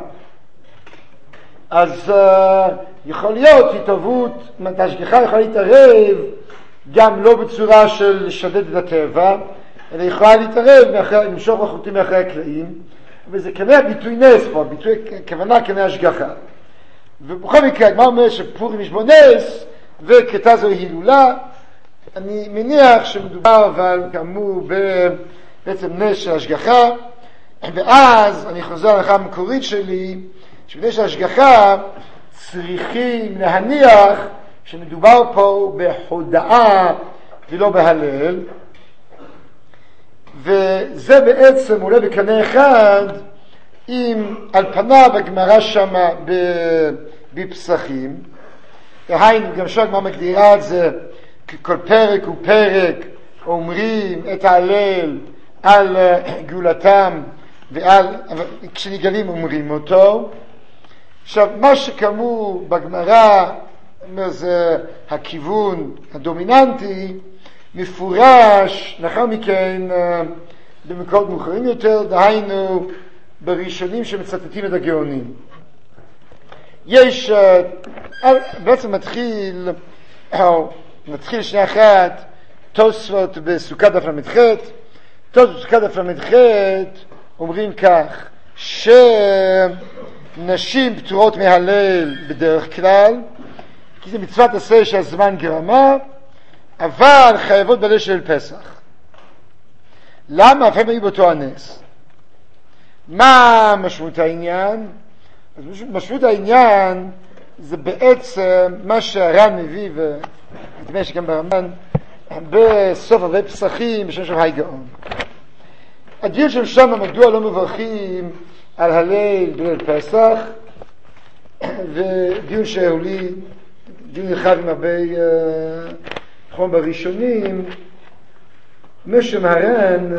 אז יכול להיות התערבות, ההשגחה יכולה להתערב גם לא בצורה של לשדד את הטבע, אלא יכולה להתערב למשוך החוטים מאחרי הקלעים, וזה כנראה ביטוי נס פה, ביטוי כוונה כנראה השגחה. ובכל מקרה, הגמרא אומר שפורים יש בו נס, וכתה זו הילולה. אני מניח שמדובר אבל כאמור בעצם נס של השגחה, ואז אני חוזר להלכה המקורית שלי, שבנס של השגחה צריכים להניח שמדובר פה בהודעה ולא בהלל, וזה בעצם עולה בקנה אחד עם על פניו הגמרא שמה בפסחים, והיינו גם שהגמרא מגדירה את זה כל פרק ופרק אומרים את ההלל על גאולתם, כשנגלים אומרים אותו. עכשיו מה שכאמור בגמרא זה הכיוון הדומיננטי, מפורש לאחר מכן במקומות מאוחרים יותר, דהיינו בראשונים שמצטטים את הגאונים. יש בעצם נתחיל שנייה אחת תוספות בסוכת דף למ"ח. תוספות בסוכת דף למ"ח אומרים כך, שנשים פטורות מהלל בדרך כלל, כי זה מצוות עשה שהזמן גרמה, אבל חייבות בליל של פסח. למה? אף הם היו באותו הנס. מה משמעות העניין? משמעות העניין זה בעצם מה שהר"ן מביא, ונדמה שגם ברמב"ן, בסוף הרבה פסחים בשם של הגאון. הדיון של שם מדוע לא מברכים על הלל בליל פסח, ודיון שהולי, דיון נרחב עם הרבה חום בראשונים, משם הר"ן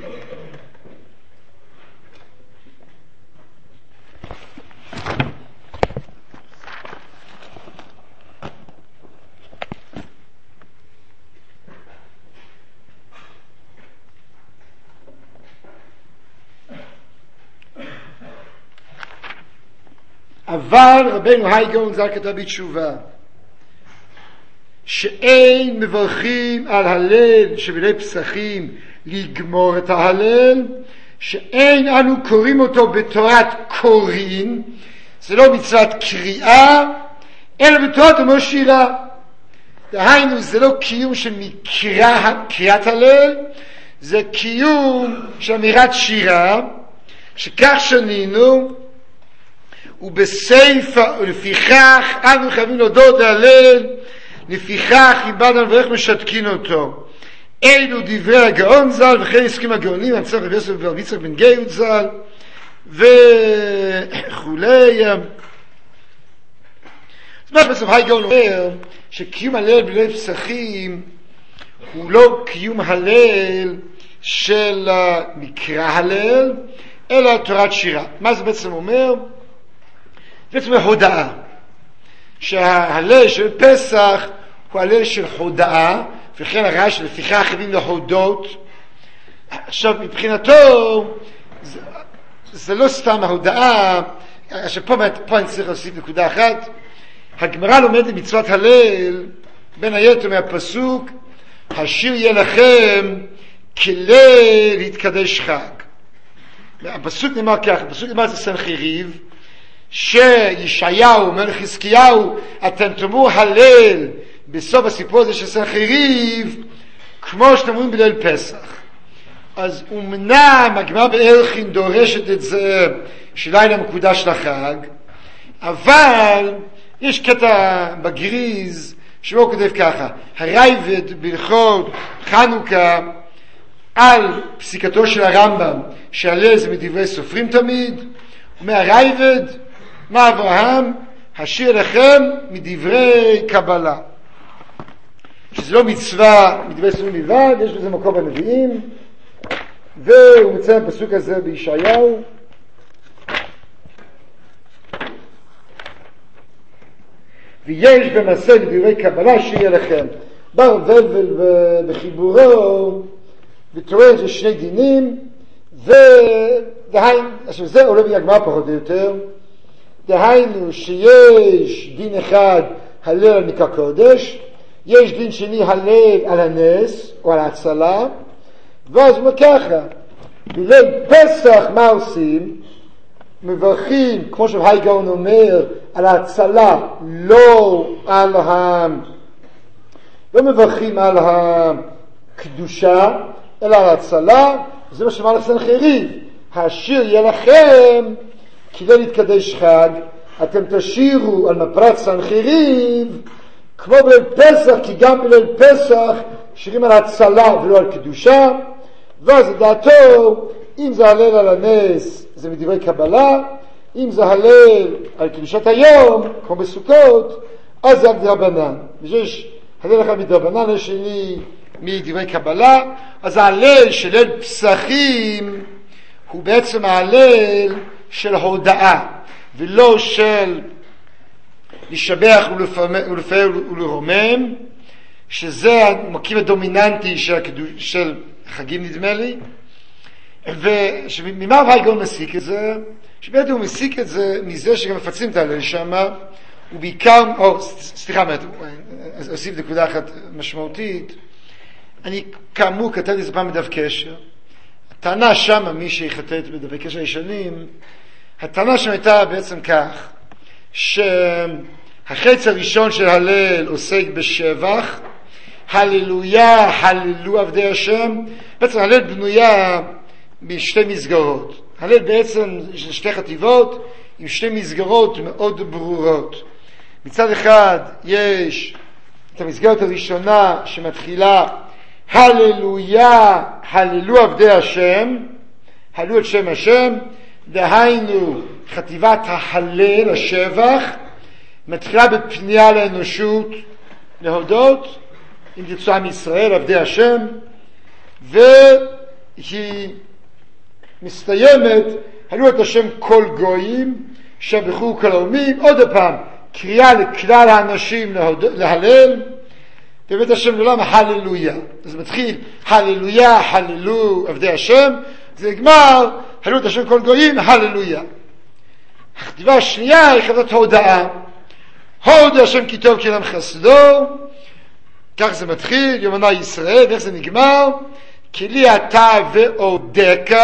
אבל רבנו הגאון ז"ל כתב בתשובה שאין מברכים על הלל שבליל פסחים לגמור את ההלל, שאין אנו קוראים אותו בתורת קוראים, זה לא מצוות קריאה אלא בתורת המשירה. דהיינו זה לא קיום של קריאת הלל, זה קיום של אמירת שירה, שכך שנינו ובסייפה, ולפיכך אנו חייבים להודות להלל, לפיכך איבדנו ואיך משתקין אותו. אלו דברי הגאון ז"ל, וכן הסכים הגאונים הנצח רבי יוסף ורבי יצחק בן גיא ז"ל וכולי. אז מה שבסוף הגאון אומר שקיום הלל בליל פסחים הוא לא קיום הלל של מקרא הלל, אלא תורת שירה. מה זה בעצם אומר? בעצם הודעה שההלל של פסח הוא הלל של הודעה, וכן הרעש לפיכך חייבים להודות. עכשיו מבחינתו זה לא סתם ההודעה. עכשיו פה אני צריך להוסיף נקודה אחת. הגמרא לומדת מצוות הלל בין היתר מהפסוק השיר יהיה לכם כליל להתקדש חג. הפסוק נאמר ככה, הפסוק נאמר זה סנחריב, שישעיהו, מלך חזקיהו, אתם תאמרו הלל בסוף הסיפור הזה של סנחריב, כמו שאתם אומרים בליל פסח. אז אמנם הגמרא בערכין דורשת את זה שלילה מקודש לחג, אבל יש קטע בגריז שבו כותב ככה, הרייבד בהלכות חנוכה על פסיקתו של הרמב"ם שהלל זה מדברי סופרים תמיד, אומר הרייבד, מה אברהם? השיר לכם מדברי קבלה, שזה לא מצווה מדברי סופרים בלבד, יש בזה מקום בנביאים, והוא מציין הפסוק הזה בישעיהו, ויש במעשה מדברי קבלה שיהיה לכם. בר ולבל בחיבורו וטוען זה שני דינים, ודהיינו, עכשיו זה עולה מהגמרא פחות או יותר, דהיינו שיש דין אחד הלל על מקרא קודש, יש דין שני הלל על הנס או על ההצלה, ואז הוא אומר ככה, בליל פסח מה עושים? מברכים, כמו שהי גאון אומר, על ההצלה, לא מברכים על הקדושה, אלא על ההצלה. זה מה שאמר לסנחריב, השיר יהיה לכם כדי להתקדש חג, אתם תשירו על מפרת סנחריב כמו בליל פסח, כי גם בליל פסח שירים על ההצלה ולא על קדושה. ואז לדעתו, אם זה הלל על הנס זה מדברי קבלה, אם זה הלל על קדושת היום כמו בסוכות, אז זה מדרבנן. ויש הלל אחד מדרבנן, השני מדברי קבלה. אז ההלל של ליל פסחים הוא בעצם ההלל של הודאה, ולא של לשבח ולפאר ולרומם, שזה המרכיב הדומיננטי של חגים נדמה לי. וממה והגאון מסיק את זה? שבעצם הוא מסיק את זה מזה שגם מפצלים את ההלל שם, ובעיקר, אוסיף נקודה אחת משמעותית. אני כאמור כתבתי את זה פעם בדף קשר. הטענה שם, מי שיחטט בדפי קשר ישנים, הטענה שם הייתה בעצם כך, שהחץ הראשון של הלל עוסק בשבח, הללויה, הללו עבדי השם. בעצם הלל בנויה בשתי מסגרות. הלל בעצם יש שתי חטיבות עם שתי מסגרות מאוד ברורות. מצד אחד יש את המסגרת הראשונה שמתחילה הללויה, הללו עבדי השם, הללו את שם השם, דהיינו חטיבת ההלל, השבח, מתחילה בפנייה לאנושות, להודות, אם תרצו עם ישראל, עבדי השם, והיא מסתיימת, הללו את השם כל גויים, שבחו כל האומים, עוד פעם, קריאה לכלל האנשים להלל, ובית השם לעולם הללויה. אז מתחיל הללויה, הללו עבדי השם, זה נגמר, הללו את השם כל גויים, הללויה. החטיבה השנייה היא חטיבת הודאה. הודו השם כי טוב כי עולם חסדו, כך זה מתחיל, יומנה ישראל, ואיך זה נגמר? כי לי אתה ועודך,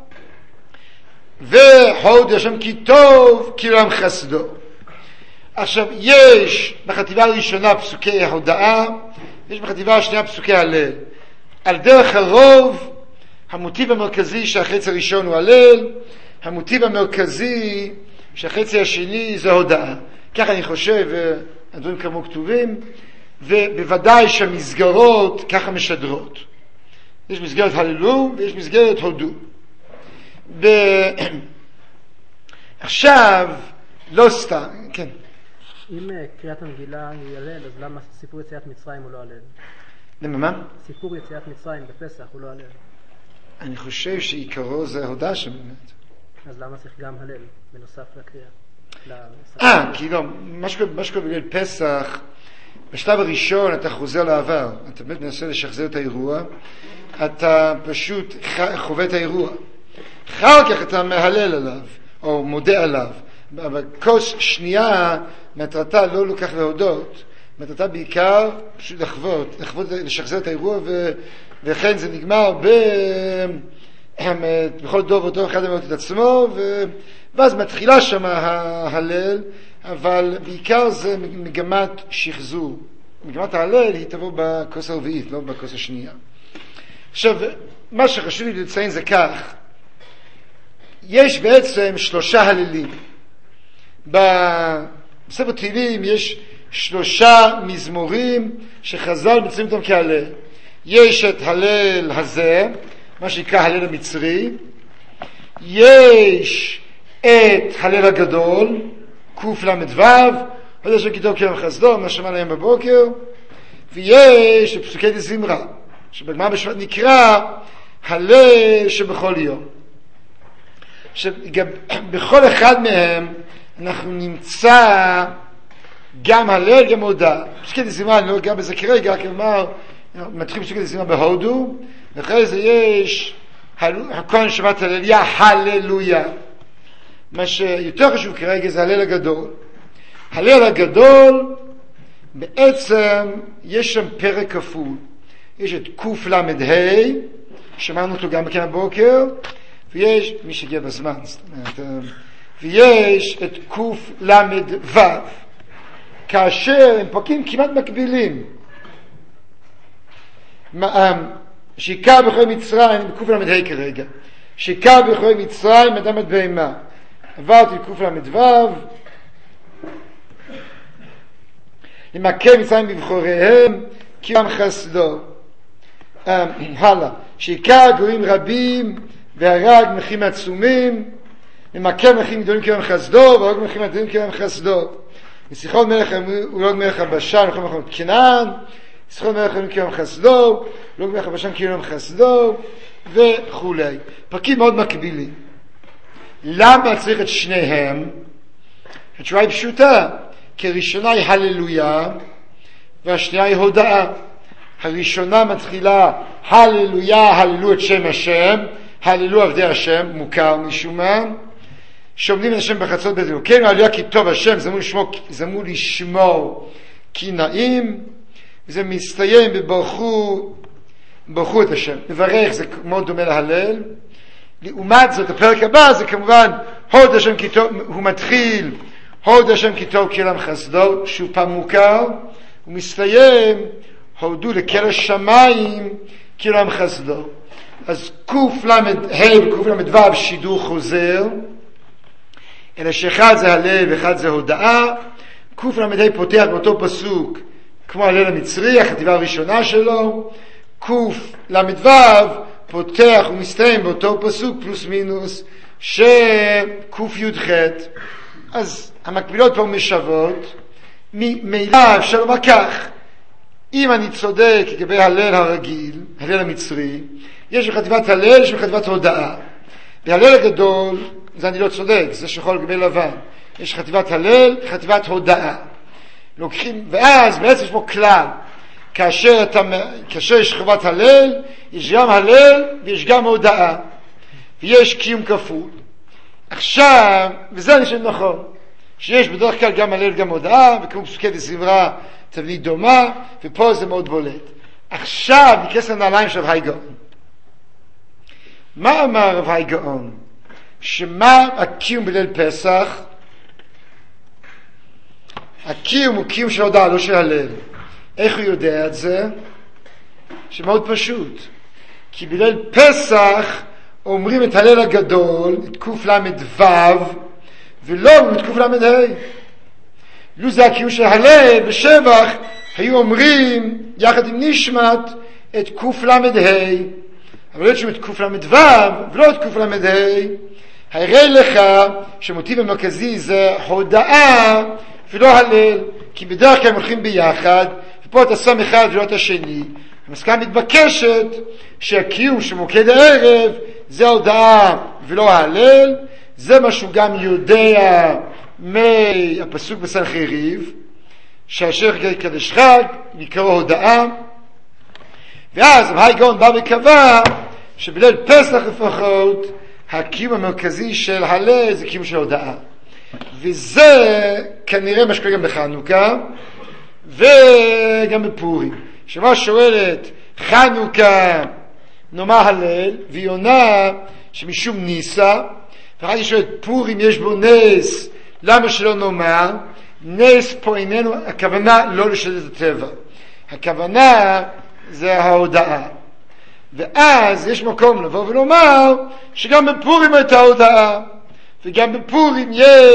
והודו השם כי טוב כי עולם חסדו. עכשיו, יש בחטיבה הראשונה פסוקי ההודאה, יש בחטיבה השנייה פסוקי הלל. על דרך הרוב, המוטיב המרכזי שהחץ הראשון הוא הלל, המוטיב המרכזי שהחצי השני זה הודאה. כך אני חושב, הדברים כמו כתובים, ובוודאי שהמסגרות ככה משדרות. יש מסגרת הללו ויש מסגרת הודו. עכשיו, לא סתם, כן. אם קריאת המגילה היא הלל, אז למה סיפור יציאת מצרים הוא לא הלל? למה מה? סיפור יציאת מצרים בפסח הוא לא הלל. אני חושב שעיקרו זה הודעה שבאמת. אז למה צריך גם הלל בנוסף לקריאה? כי לא, מה שקורה בליל פסח, בשלב הראשון אתה חוזר לעבר, אתה באמת מנסה לשחזר את האירוע, אתה פשוט חווה את האירוע. אחר כך אתה מהלל עליו, או מודה עליו. אבל כוס שנייה, מטרתה לא לוקח להודות, מטרתה בעיקר פשוט לחוות, לשחזר את האירוע, ולכן זה נגמר בכל דור ודור אחד אמרת את עצמו, ואז מתחילה שם ההלל, אבל בעיקר זה מגמת שחזור. מגמת ההלל היא תבוא בכוס הרביעית, לא בכוס השנייה. עכשיו, מה שחשוב לי לציין זה כך, יש בעצם 3 הללים. בספר תהילים יש 3 מזמורים שחז"ל מציינים אותם כהלל. יש את הלל הזה, מה שנקרא הלל המצרי, יש את הלל הגדול, קל"ו, עוד יש כיתוב כרם חסדו, מה שמענו היום בבוקר, ויש את פסוקי דזמרה, שבגמרא בשבת נקרא הלל שבכל יום. בכל אחד מהם אנחנו נמצא גם הלל, גם הודעה. פסוקי דזמרה, אני לא אגע בזה כרגע, כלומר, מתחיל פסוקי דזמרה בהודו, ואחרי זה יש הכהן שבת הלליה, הללויה. מה שיותר חשוב כרגע זה הלל הגדול. הלל הגדול, בעצם יש שם פרק כפול. יש את קל"ה, שמענו אותו גם בכן הבוקר, ויש, מי שהגיע בזמן, ויש את קל"ו, כאשר הם פרקים כמעט מקבילים. שעיקר בכורי מצרים, קל"ה כרגע, שעיקר בכורי מצרים, אדם את בהמה. עברתי קל"ו, למכה מצרים בבחוריהם, קרם חסדו. הלאה, שעיקר גויים רבים, והרג מלכים עצומים, למכה מלכים גדולים קרם חסדו, והרג מלכים גדולים קרם חסדו. וסיחון מלך, הוא לא מלך הבשן, הוא מלך כנען, סיחון מלך קרם חסדו, לא מלך הבשן קרם חסדו, וכו'. פרקים מאוד מקבילים. למה צריך את שניהם? התשובה היא פשוטה, כי הראשונה היא הללויה, והשנייה היא הודעה. הראשונה מתחילה הללויה, הללו את שם השם, הללו עבדי השם, מוכר משום מה, שעומדים את השם בחצות בית אלוקינו, כן, הללויה כי טוב השם, זה אמור לשמור כי נעים, וזה מסתיים בברכו את השם. לברך זה מאוד דומה להלל. לעומת זאת, הפרק הבא זה כמובן הוד השם כי טוב, הוא מתחיל הוד השם כי טוב קרם חסדו, שוב פעם מוכר, הוא מסתיים הודו לקרא שמיים קרם חסדו. אז קל"ה וקל"ו שידור חוזר, אלא שאחד זה הלל ואחד זה הודעה. קל"ה פותח באותו פסוק כמו הלל המצרי, החטיבה הראשונה שלו. קל"ו פותח ומסתיים באותו פסוק פלוס מינוס שק"ח. אז המקבילות פה משוות. ממילא אפשר לומר כך, אם אני צודק לגבי הלל הרגיל, הלל המצרי, יש בחטיבת הלל, יש בחטיבת הודעה. בהלל הגדול, זה אני לא צודק, זה שחור לגבי לבן. יש חטיבת הלל, חטיבת הודעה. לוקחים, ואז בעצם יש פה כלל. כאשר יש חטיבת הלל, יש גם הלל ויש גם הודעה. ויש קיום כפול. עכשיו, וזה אני חושב נכון, שיש בדרך כלל גם הלל גם הודעה, וכמו פסוקי דזמרה תבנית דומה, ופה זה מאוד בולט. עכשיו ניכנס לנעליים של רב חי גאון. מה אמר רב חי גאון? שמה הקיום בליל פסח? הקיום הוא קיום של הודעה, לא של הלל. איך הוא יודע את זה? שמאוד פשוט. כי בליל פסח אומרים את הלל הגדול, את קל"ו, ולא אומרים את קל"ה. לו זה הקיום של הלל בשבח, היו אומרים יחד עם נשמת את קל"ה. אבל לא שומעים את קל"ו ולא את קל"ה. הרי לך שמוטיב המרכזי זה הודעה ולא הלל, כי בדרך כלל הם הולכים ביחד, ופה אתה שם אחד ולא את השני. המסקנה מתבקשת שהקיום שמוקד הערב זה ההודעה ולא ההלל. זה מה שהוא גם יודע מהפסוק בסנחריב, שאשר קדש חג נקראו הודעה. ואז רב חי גאון בא וקבע שבליל פסח לפחות הקיום המרכזי של הלל זה קיום של הודעה. וזה כנראה מה שקורה גם בחנוכה וגם בפורים. שמה שואלת חנוכה נאמר הלל, והיא עונה שמשום ניסה, ואחר כך שואלת פורים יש בו נס, למה שלא נאמר? נס פה איננו, הכוונה לא לשנות את הטבע, הכוונה זה ההודעה. ואז יש מקום לבוא ולומר שגם בפורים הייתה הודעה, וגם בפורים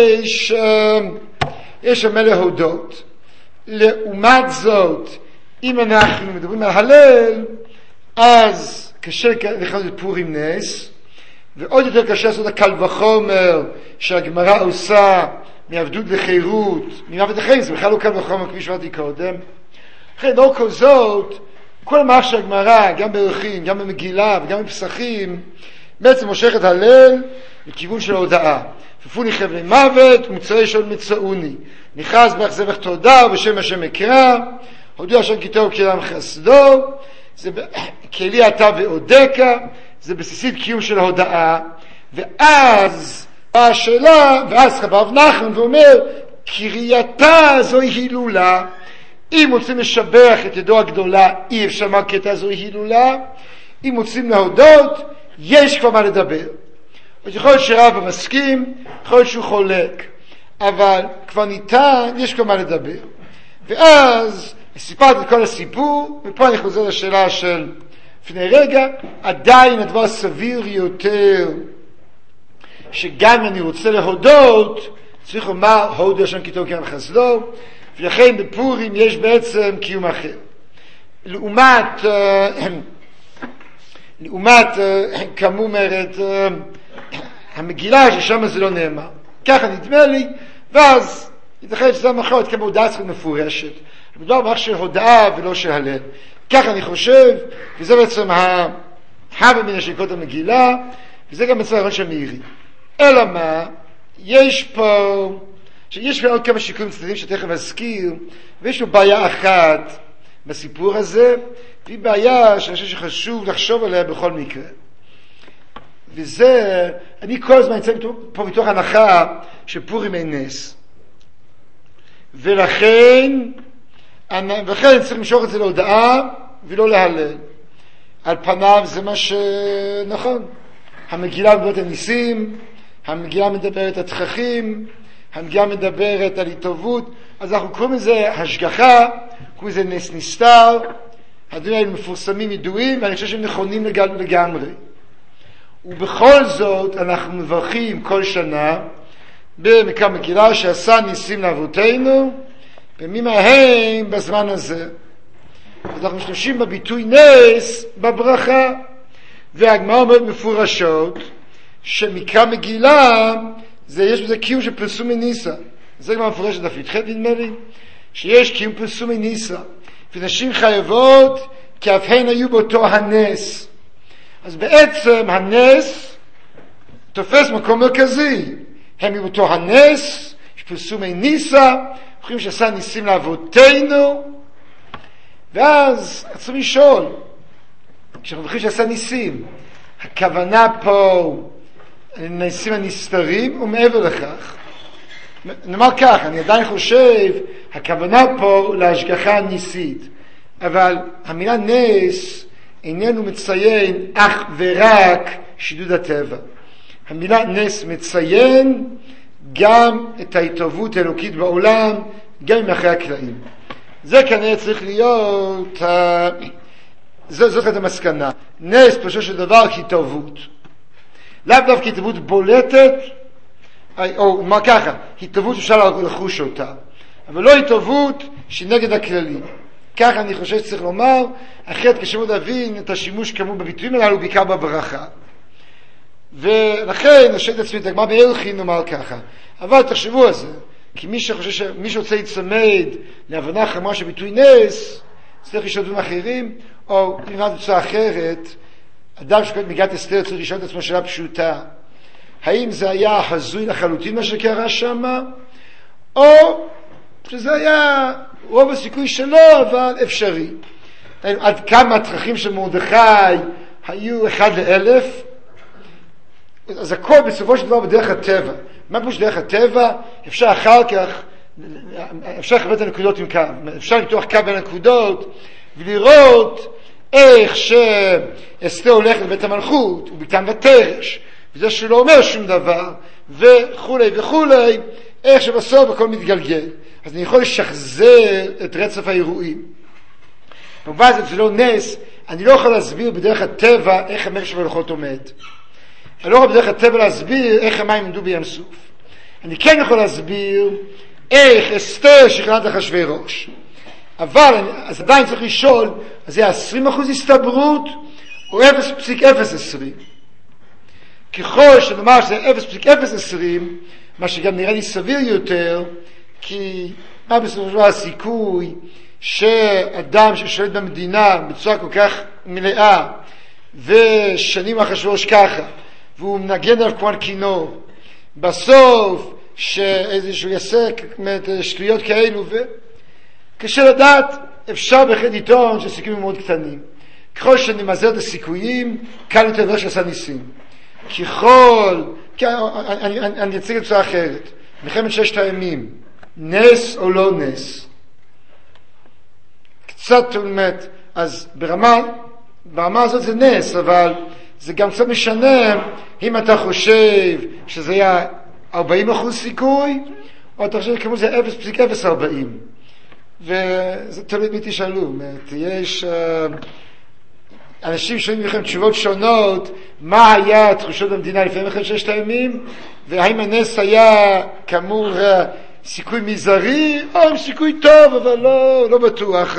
יש מה להודות. לעומת זאת, אם אנחנו מדברים על הלל, אז קשה לכנות את פורים נס, ועוד יותר קשה לעשות הקל וחומר שהגמרא עושה מעבדות לחירות, ממוות לחיים, זה בכלל לא קל וחומר כפי שאמרתי קודם. אחרי לא כל זאת, כל מה שהגמרא, גם בערכים, גם במגילה וגם בפסחים, בעצם מושכת הלל לכיוון של ההודעה. פפוני חבלי מוות, מוצרי של מצאוני. נכנס ברך זבח תודה ובשם השם אקרא, הודיע השם כי טוב כי אדם חסדו, זה כלי אתה ועודקה, זה בסיסית קיום של ההודעה. ואז השאלה, ואז חבב נחמן ואומר, קרייתה זוהי הילולה. אם רוצים לשבח את ידו הגדולה, אי אפשר מה קטע זוהי הילולה. אם רוצים להודות, יש כבר מה לדבר. יכול להיות שרבא מסכים, יכול להיות שהוא חולק, אבל כבר ניתן, יש כבר מה לדבר. ואז סיפרתי את כל הסיפור, ופה אני חוזר לשאלה של לפני רגע, עדיין הדבר סביר יותר, שגם אני רוצה להודות, צריך לומר, הודו השם כי טוב כי אדם חסדו, ולכן בפורים יש בעצם קיום אחר. לעומת כמו אומרת, המגילה ששם זה לא נאמר. ככה נדמה לי, ואז יתכן שזה המחרות כמו הודעה צריכה מפורשת. מדובר במח של הודעה ולא של הלל. ככה אני חושב, וזה בעצם ההווה מן השיקות המגילה, וזה גם בעצם הרעיון של מאירי. אלא מה, יש פה עוד כמה שיקולים צדדים שתכף אזכיר, ויש פה בעיה אחת בסיפור הזה, והיא בעיה שאני חושב שחשוב לחשוב עליה בכל מקרה. וזה, אני כל הזמן יצא פה מתוך הנחה שפורים אין נס. ולכן אני צריך למשוך את זה להודעה ולא להלל. על פניו זה מה שנכון. המגילה מדברת על ניסים, המגילה מדברת על תככים, המגילה מדברת על התערבות, אז אנחנו קוראים לזה השגחה, קוראים לזה נס נסתר, הדברים האלה מפורסמים ידועים, ואני חושב שהם נכונים לגמרי. ובכל זאת אנחנו מברכים כל שנה במקרא מגילה שעשה ניסים לאבותינו, ומי מהם בזמן הזה. אנחנו משתמשים בביטוי נס בברכה, והגמרא אומרת מפורשות שמקרא מגילה יש בזה קיום של פרסום מניסה. זה גם מפורשת דף י"ח נדמה לי, שיש קיום פרסום מניסה, ונשים חייבות כי אף הן היו באותו הנס. אז בעצם הנס תופס מקום מרכזי, הם היו באותו הנס, יש פרסומי ניסה, חושבים שעשה ניסים לאבותינו, ואז צריך לשאול, כשאנחנו חושבים שעשה ניסים, הכוונה פה ניסים הנסתרים ומעבר לכך. נאמר כך, אני עדיין חושב, הכוונה פה להשגחה ניסית, אבל המילה נס איננו מציין אך ורק שידוד הטבע. המילה נס מציין גם את ההתערבות האלוקית בעולם, גם מאחורי הקלעים. זה כנראה צריך להיות, זאת את המסקנה. נס פשוט של דבר כהתערבות. לאו דווקא התערבות בולטת, או מה ככה, התערבות אפשר לחוש אותה, אבל לא התערבות שנגד הכללים. ככה אני חושב שצריך לומר, אחרת קשה מאוד להבין את השימוש כאמור בביטויים הללו, בעיקר בברכה. ולכן נשאל את עצמי, הגמרא בערכין נאמר ככה, אבל תחשבו על זה, כי מי שרוצה להצמד להבנה חמה של ביטוי נס, צריך לשאול דברים אחרים, או ללמד בצורה אחרת. אדם שקורא את מגילת אסתר צריך לשאול את עצמו שאלה פשוטה, האם זה היה הזוי לחלוטין מה שקרה שם, או שזה היה רוב הסיכוי שלו, אבל אפשרי. עד כמה התככים של מרדכי היו 1:1000, אז הכל בסופו של דבר בדרך הטבע. מה פירוש דרך הטבע? אפשר אחר כך, אפשר לחבר את הנקודות עם קו, אפשר למתוח קו בין הנקודות ולראות איך שאסתר הולכת לבית המלכות, הוא ביתן ותרש, וזה שלא אומר שום דבר, וכולי וכולי, איך שבסוף הכל מתגלגל. אז אני יכול לשחזר את רצף האירועים. במובן זה לא נס, אני לא יכול להסביר בדרך הטבע איך המלך שווה לוחות עומד. אני לא יכול בדרך הטבע להסביר איך המים עמדו בים סוף. אני כן יכול להסביר איך אסתר שכנעה את אחשוורוש. אבל אז עדיין צריך לשאול, אז זה 20% הסתברות או 0.020? ככל שנאמר שזה 0.020, מה שגם נראה לי סביר יותר, כי מה בסופו של דבר הסיכוי שאדם ששולט במדינה בצורה כל כך מלאה ושנים אחשוורוש ככה, והוא מנגן עליו כמו על כינור, בסוף שאיזשהו יעסק שטויות כאלו, וקשה לדעת, אפשר בהחלט לטעון שהסיכויים מאוד קטנים. ככל שנמזער את הסיכויים, קל יותר דבר שעשה ניסים. אני אציג את זה אחרת. מלחמת ששת הימים, נס או לא נס? קצת באמת, אז ברמה הזאת זה נס, אבל זה גם קצת משנה אם אתה חושב שזה היה 40% סיכוי, או אתה חושב כמו זה 0.040. וזה תלוי מי תשאלו. יש אנשים שואלים לכם תשובות שונות, מה היה תחושות במדינה לפני מלחמת ששת הימים, והאם הנס היה כאמור סיכוי מזערי, או סיכוי טוב, אבל לא בטוח.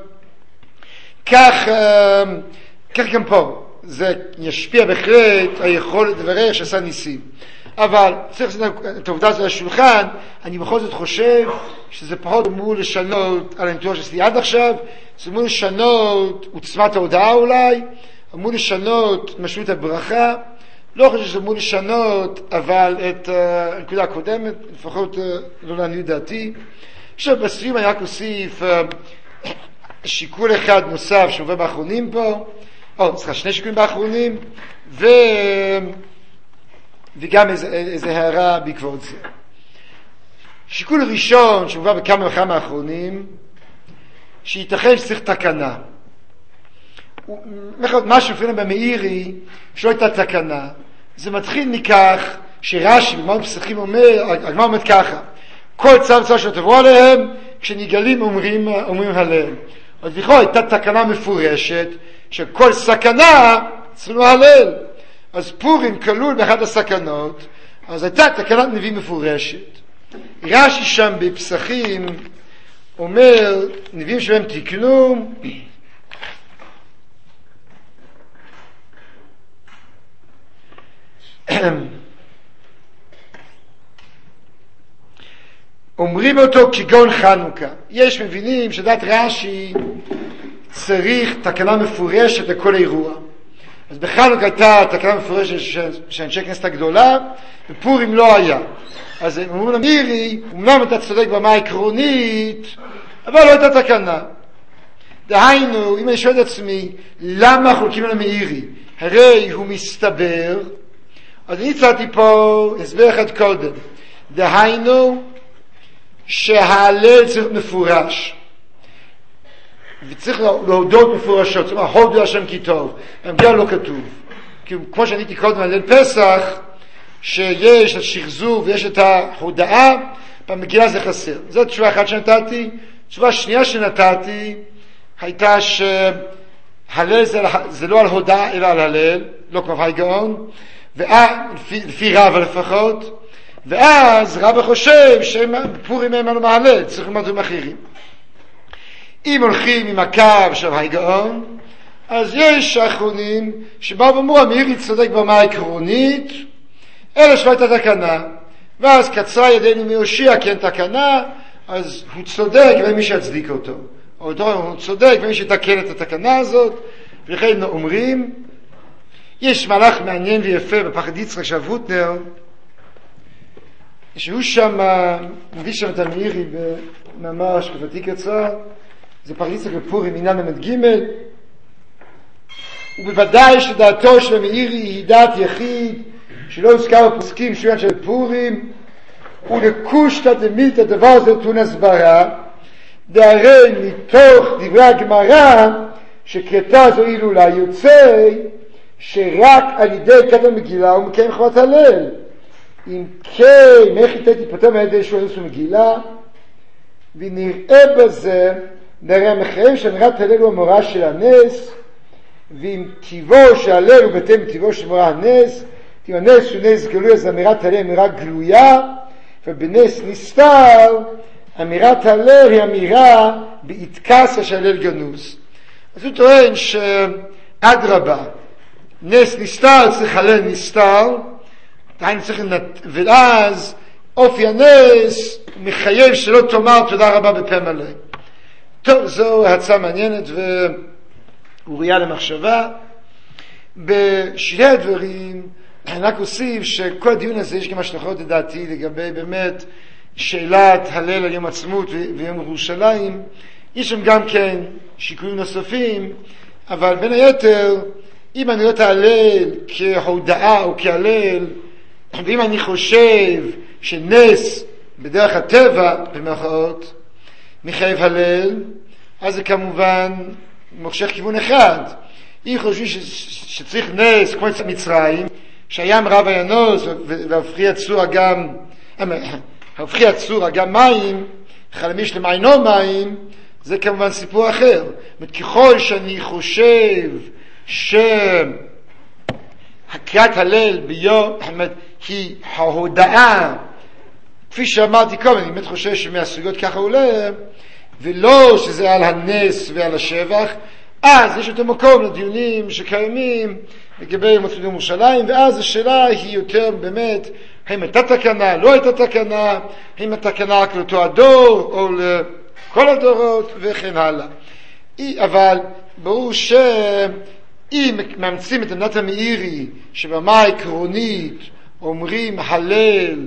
כך גם פה. זה ישפיע בהחלט היכולת לברר שעשה ניסים. אבל צריך את העובדה הזאת לשולחן, אני בכל זאת חושב שזה פחות אמור לשנות על הניתוח שעשיתי עד עכשיו, זה אמור לשנות עוצמת ההודעה אולי, אמור לשנות משמעות הברכה, לא חושב שזה אמור לשנות, אבל את הנקודה הקודמת, לפחות לא לעניות דעתי. עכשיו בסיום אני רק אוסיף שיקול אחד נוסף שעובר באחרונים פה, שני שיקולים באחרונים, וגם איזה הערה בעקבות זה. שיקול ראשון שמובא בכמה וכמה האחרונים, שייתכן שצריך תקנה. מה שהופיע במאירי, שלא הייתה תקנה, זה מתחיל מכך שרש"י בגמרא פסחים אומר, הגמרא אומרת ככה, כל צו שתבואו עליהם, כשנגלים אומרים הלל. אז לכאורה הייתה תקנה מפורשת, שכל סכנה צריכים להלל. אז פורים כלול באחת הסכנות, אז הייתה תקנת נביא מפורשת. רש"י שם בפסחים אומר, נביאים שבהם תקנו, אומרים אותו כגון חנוכה. יש מבינים שדעת רש"י צריך תקנה מפורשת לכל אירוע. אז בחנוכה הייתה תקנה מפורשת של אנשי כנסת הגדולה, בפורים לא היה. אז הם אומרים למירי, אמנם אתה צודק במה העקרונית, אבל לא הייתה תקנה. דהיינו, אם אני שואל את עצמי, למה חולקים על המירי? הרי הוא מסתבר, אז אני הצעתי פה הסבר אחד קודם. דהיינו, שההלל צריך מפורש. וצריך להודות מפורשות, זאת אומרת, הודו השם כי טוב. המגיע לא כתוב. כי כמו שעניתי קודם על ליל פסח, שיש את השחזור ויש את ההודעה, במגילה זה חסר. זו תשובה אחת שנתתי. תשובה שנייה שנתתי, הייתה שהלל זה לא על הודעה, אלא על הלל, לא כמו הגאון, לפי רבא לפחות, ואז רבא חושב שפורים הם על מהלל, צריך ללמוד דברים אחרים. אם הולכים עם הקו של הגאון, אז יש האחרונים שבאו ואמרו, המאירי צודק ברמה העקרונית, אלא שלא הייתה תקנה, ואז קצרה ידינו מהושיע כי אין תקנה, אז הוא צודק ומי שיצדיק אותו. או הוא צודק ומי שיתקן את התקנה הזאת, ולכן אומרים, יש מהלך מעניין ויפה בפחד יצחק של ווטנר, שהוא שם, מביא שם את המאירי במאמר השקפתי קצר, זה פחד יצחק בפורים עניין למד ג', ובוודאי שדעתו של המאירי היא דעת יחיד, שלא הוזכר בפוסקים שוין של פורים, ולקושטא דמילתא דבר זה תון הסברה, דהרי מתוך דברי הגמרא שקטע זו הילולה יוצא שרק על ידי קטע מגילה הוא מקיים חובת הלל. אם כן, איך איתה תיפטר מהידי שהוא נס ומגילה, ונראה בזה, נראה מחייב שאמירת הלל הוא המורה של הנס, ואם טיבו שהלל הוא בהתאם טיבו של מורה הנס, אם הנס הוא נס גלוי, אז אמירת הלל אמירה גלויה, ובנס נסתר, אמירת הלל היא אמירה בהתקסה של הלל גנוז. אז הוא טוען שאדרבה, נס נסתר צריך הלל נסתר, ואז אופי הנס מחייב שלא תאמר תודה רבה בפה מלא. טוב, זו הצעה מעניינת וראויה למחשבה. בשני הדברים אני רק אוסיף שכל הדיון הזה יש גם השלכות לדעתי לגבי באמת שאלת הלל על יום עצמות ויום ירושלים. יש שם גם כן שיקולים נוספים, אבל בין היתר אם אני לא תהלל כהודעה או כהלל, ואם אני חושב שנס בדרך הטבע במרכאות מחייב הלל, אז זה כמובן מושך כיוון אחד. אם חושבים שצריך נס כמו מצרים, שהים רב הינוס והפכי הצורה גם מים, חלמיש למיינו מים, זה כמובן סיפור אחר. ככל שאני חושב שהקריאת הלל ביום היא ההודעה, כפי שאמרתי קודם, אני באמת חושב שמהסוגיות ככה עולה, ולא שזה על הנס ועל השבח, אז יש יותר מקום לדיונים שקיימים לגבי יום עצמות ירושלים, ואז השאלה היא יותר באמת, האם הייתה תקנה, לא הייתה תקנה, האם התקנה רק לאותו הדור או לכל הדורות וכן הלאה. אבל ברור שאם מאמצים את עמדת המאירי שבמה העקרונית אומרים הלל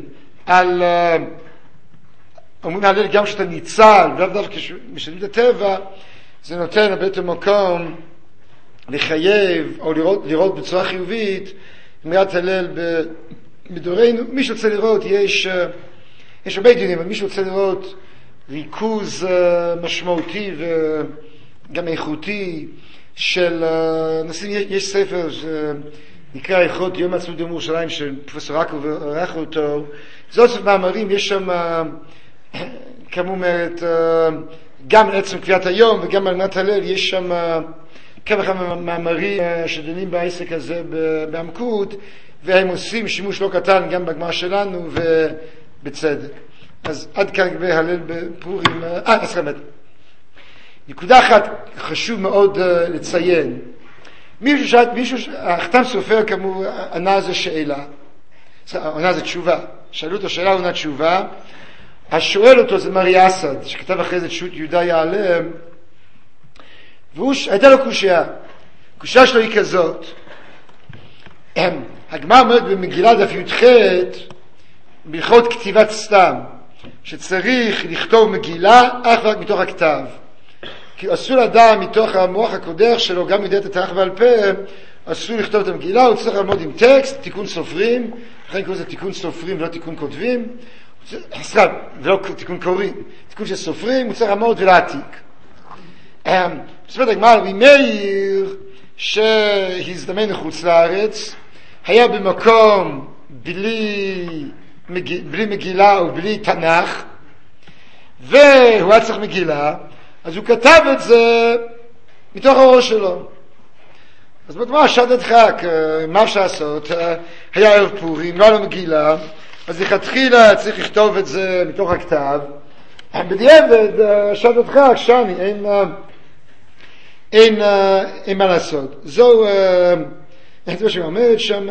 גם שאתה ניצל ולאו דווקא משנים את הטבע, זה נותן הרבה יותר מקום לחייב או לראות בצורה חיובית אמירת הלל בדורנו. מי שרוצה לראות, יש הרבה דיונים, אבל מי שרוצה לראות ריכוז משמעותי וגם איכותי של נושאים, יש ספר שנקרא איכות יום עצמות ירושלים של פרופסור רקוב וערך אותו. זה עוד סוף מאמרים, יש שם כמו אומרת גם על עצם קביעת היום וגם על אמירת הלל, יש שם כמה מאמרים שדנים בעסק הזה בעמקות, והם עושים שימוש לא קטן גם בגמרא שלנו ובצדק. אז עד כאן לגבי הלל בפורים. נקודה אחת חשוב מאוד לציין. החתם סופר כמו ענה זה שאלה, עונה זה תשובה, שאלו אותו שאלה, עונה תשובה. השואל אותו זה מרי אסד, שכתב אחרי זה שו"ת יהודה יעלם, והייתה לו קושיה. הקושיה שלו היא כזאת, הגמרא אומרת במגילה דף י"ח בהלכות כתיבת סתם, שצריך לכתוב מגילה אך ורק מתוך הכתב, כי אסור לאדם מתוך המוח הקודח שלו, גם ידע את התנ"ך בעל פה, אסור לכתוב את המגילה, הוא צריך ללמוד עם טקסט, תיקון סופרים, לכן קוראים לזה תיקון סופרים ולא תיקון כותבים, ולא תיקון קוראים, תיקון של סופרים, הוא צריך ללמוד ולהעתיק. בספרת הגמרא רבי מאיר שהזדמן לחוץ לארץ, היה במקום בלי מגילה או בלי תנ"ך, והוא היה צריך מגילה, אז הוא כתב את זה מתוך הראש שלו. אז מה שעת הדחק, מה אפשר לעשות? היה ערב פורים, לא היה לו מגילה, אז לכתחילה צריך לכתוב את זה מתוך הכתב. בדיעבד, שעת הדחק, שאני, אין מה לעשות. זו, איך זה שאומרת שם,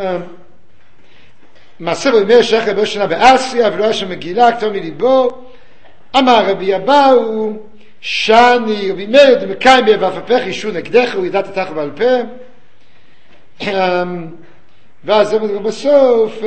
מעשה רבי מאיר שייך רבי שנה באסיה, ולא היה שם מגילה, כתוב מליבו, אמר רבי אבאו, שאני רבי מאיר דמקיים בי ואף הפך אישו נגדך, הוא ידע תתך בעל פה, ואז זה מדבר בסוף,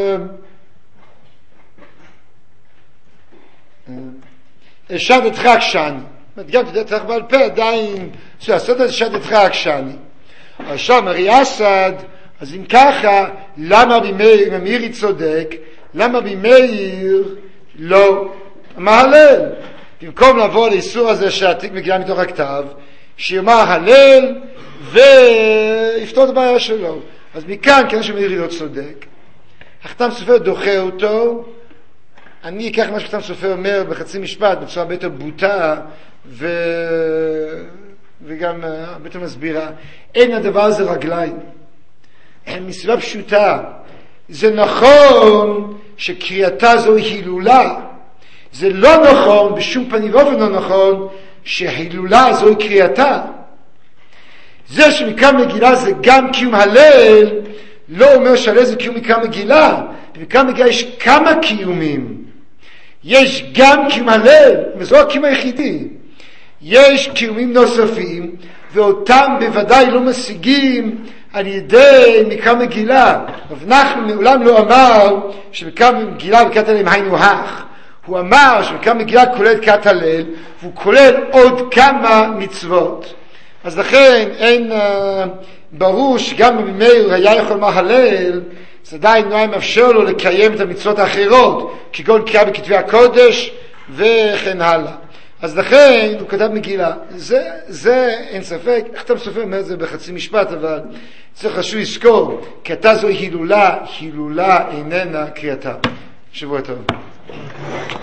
שעת הדחק שאני, גם תדע תתך בעל פה, עדיין, לעשות את שעת הדחק שאני. עכשיו מרי אסד, אז אם ככה, למה אם המאירי צודק, למה במאיר לא מהלל? במקום לבוא לאיסור הזה שהעתיק מגילה מתוך הכתב, שיאמר הלל ויפתור את הבעיה שלו. אז מכאן, כיוון שמאיר לא צודק, החתם סופר דוחה אותו. אני אקח מה שחתם סופר אומר בחצי משפט, בצורה הרבה יותר בוטה וגם הרבה יותר מסבירה. אין הדבר הזה רגליים. מסיבה פשוטה. זה נכון שקריאתה זו הילולה. זה לא נכון, בשום פנים ואופן לא נכון, שההילולה זו קריאתה. זה שמקרא מגילה זה גם קיום הלל, לא אומר שהלל זה קיום מקרא מגילה. במקרא מגילה יש כמה קיומים. יש גם קיום הלל, וזו הקיום היחידי. יש קיומים נוספים, ואותם בוודאי לא משיגים על ידי מקרא מגילה. אנחנו מעולם לא אמר שמקרא מגילה וקריאת הלל הם היינו הך. הוא אמר שמקרא מגילה כולל קריאת הלל, והוא כולל עוד כמה מצוות. אז לכן אין ברור שגם אם מאיר היה יכול לומר הלל, זה עדיין לא היה מאפשר לו לקיים את המצוות האחרות, כגון קריאה בכתבי הקודש וכן הלאה. אז לכן הוא כתב מגילה. זה אין ספק. החתם סופר אומר את זה בחצי משפט, אבל צריך חשוב לזכור, קריאתה זו הילולה, הילולה איננה קריאתה. שבוע טוב.